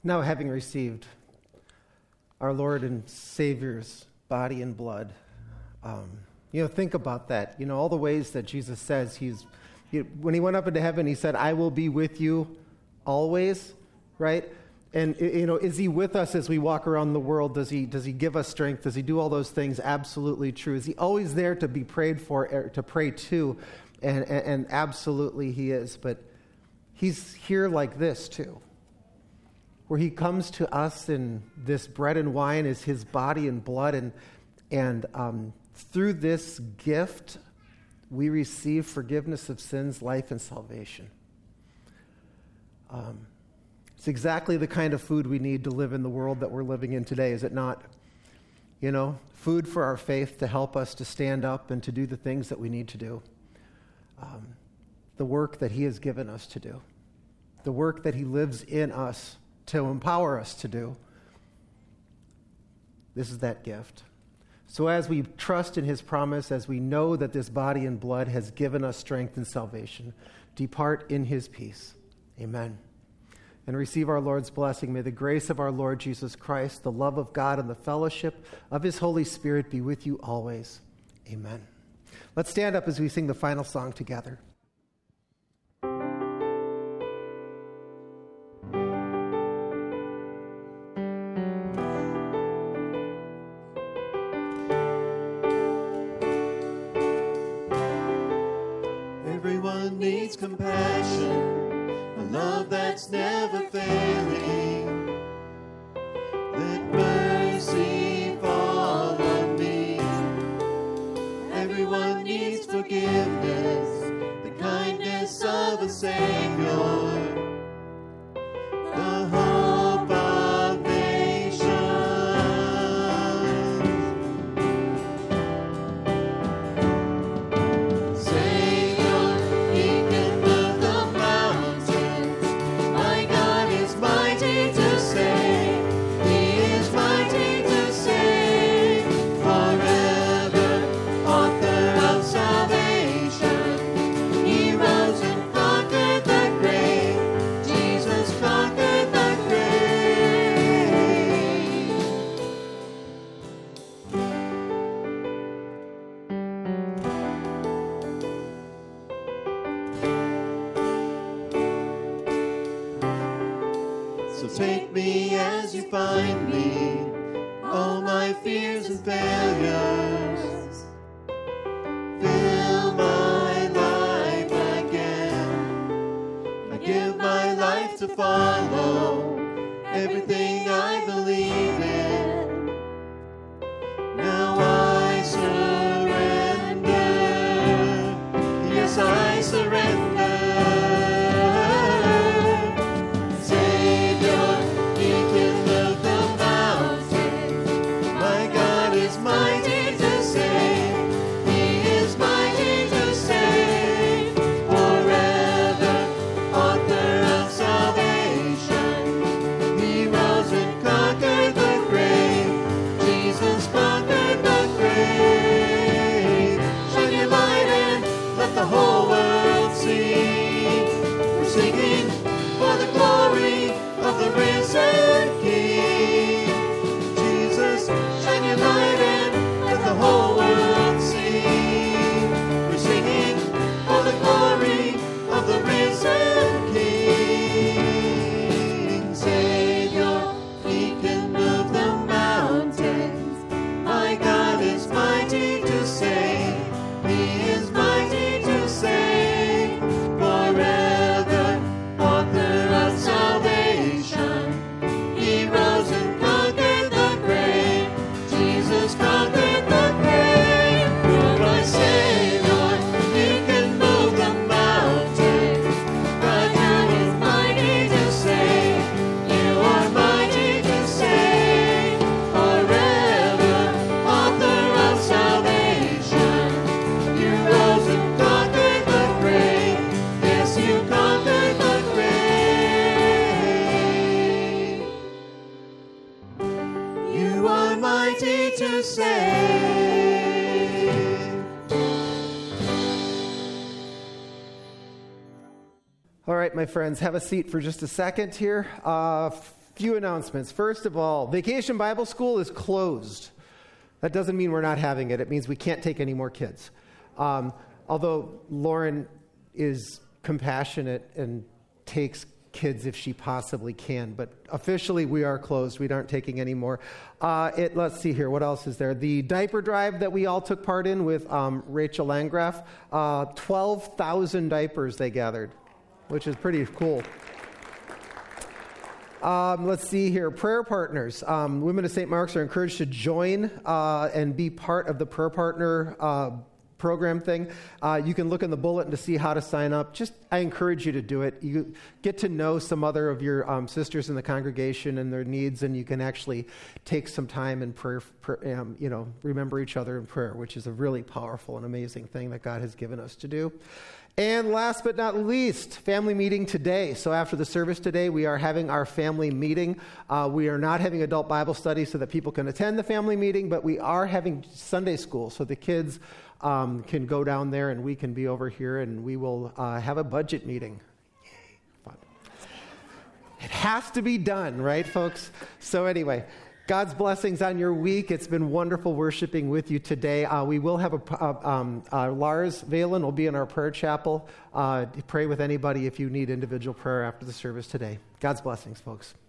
Now, having received our Lord and Savior's body and blood, um, you know, think about that. You know, all the ways that Jesus says he's, he, when he went up into heaven, he said, I will be with you always, right? And, you know, is he with us as we walk around the world? Does he, does he give us strength? Does he do all those things? Absolutely true. Is he always there to be prayed for, to pray to? And, and, and absolutely he is. But he's here like this too, where he comes to us, and this bread and wine is his body and blood, and and um, through this gift, we receive forgiveness of sins, life, and salvation. Um, it's exactly the kind of food we need to live in the world that we're living in today, is it not? You know, food for our faith to help us to stand up and to do the things that we need to do. Um, the work that he has given us to do. The work that he lives in us to empower us to do. This is that gift. So as we trust in his promise, as we know that this body and blood has given us strength and salvation, depart in his peace. Amen. And receive our Lord's blessing. May the grace of our Lord Jesus Christ, the love of God, and the fellowship of his Holy Spirit be with you always. Amen. Let's stand up as we sing the final song together. Everyone needs compassion, a love that's never failing. Let mercy fall on me. Everyone needs forgiveness, the kindness of a Savior, the hope of nations. Savior, he can move the mountains. My God is mighty to save. He is mighty to save. Forever, author of salvation. He rose and conquered the grave. Jesus conquered the grave. So take me as you find me, all my fears and failures. Fill my life again. I give my life to follow everything I believe in. Now I surrender. Yes, I surrender. Savior, he can move the mountains. My God is mighty to save. He is mighty to save. Forever, author of salvation. He rose and conquered the grave. Jesus conquered the grave. Shine your light and let the whole world see. We're singing for the glory of the risen King. Jesus, shine your light and let the whole world see. We're singing for the glory of the risen King. Savior, he can move the mountains. My God is mighty to save. He is mighty to save. Forever, author of salvation. He rose and conquered the grave. Jesus conquered the grave. You're my Savior. You can move the mountains. God, you is mighty to save. You are mighty to save. Forever, author of salvation. You rose and conquered the grave. Yes, you conquered the grave. You are mighty to save. All right, my friends, have a seat for just a second here. Uh, few announcements. First of all, Vacation Bible School is closed. That doesn't mean we're not having it. It means we can't take any more kids. Um, although Lauren is compassionate and takes kids if she possibly can. But officially, we are closed. We aren't taking any more. Uh, it, let's see here. What else is there? The diaper drive that we all took part in with um, Rachel Landgraf, uh, twelve thousand diapers they gathered, which is pretty cool. Um, let's see here. Prayer partners. Um, Women of Saint Mark's are encouraged to join uh, and be part of the prayer partner uh, program thing. Uh, you can look in the bulletin to see how to sign up. Just, I encourage you to do it. You get to know some other of your um, sisters in the congregation and their needs, and you can actually take some time and prayer, prayer um, you know, remember each other in prayer, which is a really powerful and amazing thing that God has given us to do. And last but not least, family meeting today. So after the service today, we are having our family meeting. Uh, we are not having adult Bible study so that people can attend the family meeting, but we are having Sunday school so the kids um, can go down there and we can be over here, and we will uh, have a budget meeting. Yay, fun. It has to be done, right, folks? So anyway, God's blessings on your week. It's been wonderful worshiping with you today. Uh, we will have a, uh, um, uh, Lars Valen will be in our prayer chapel. Uh, pray with anybody if you need individual prayer after the service today. God's blessings, folks.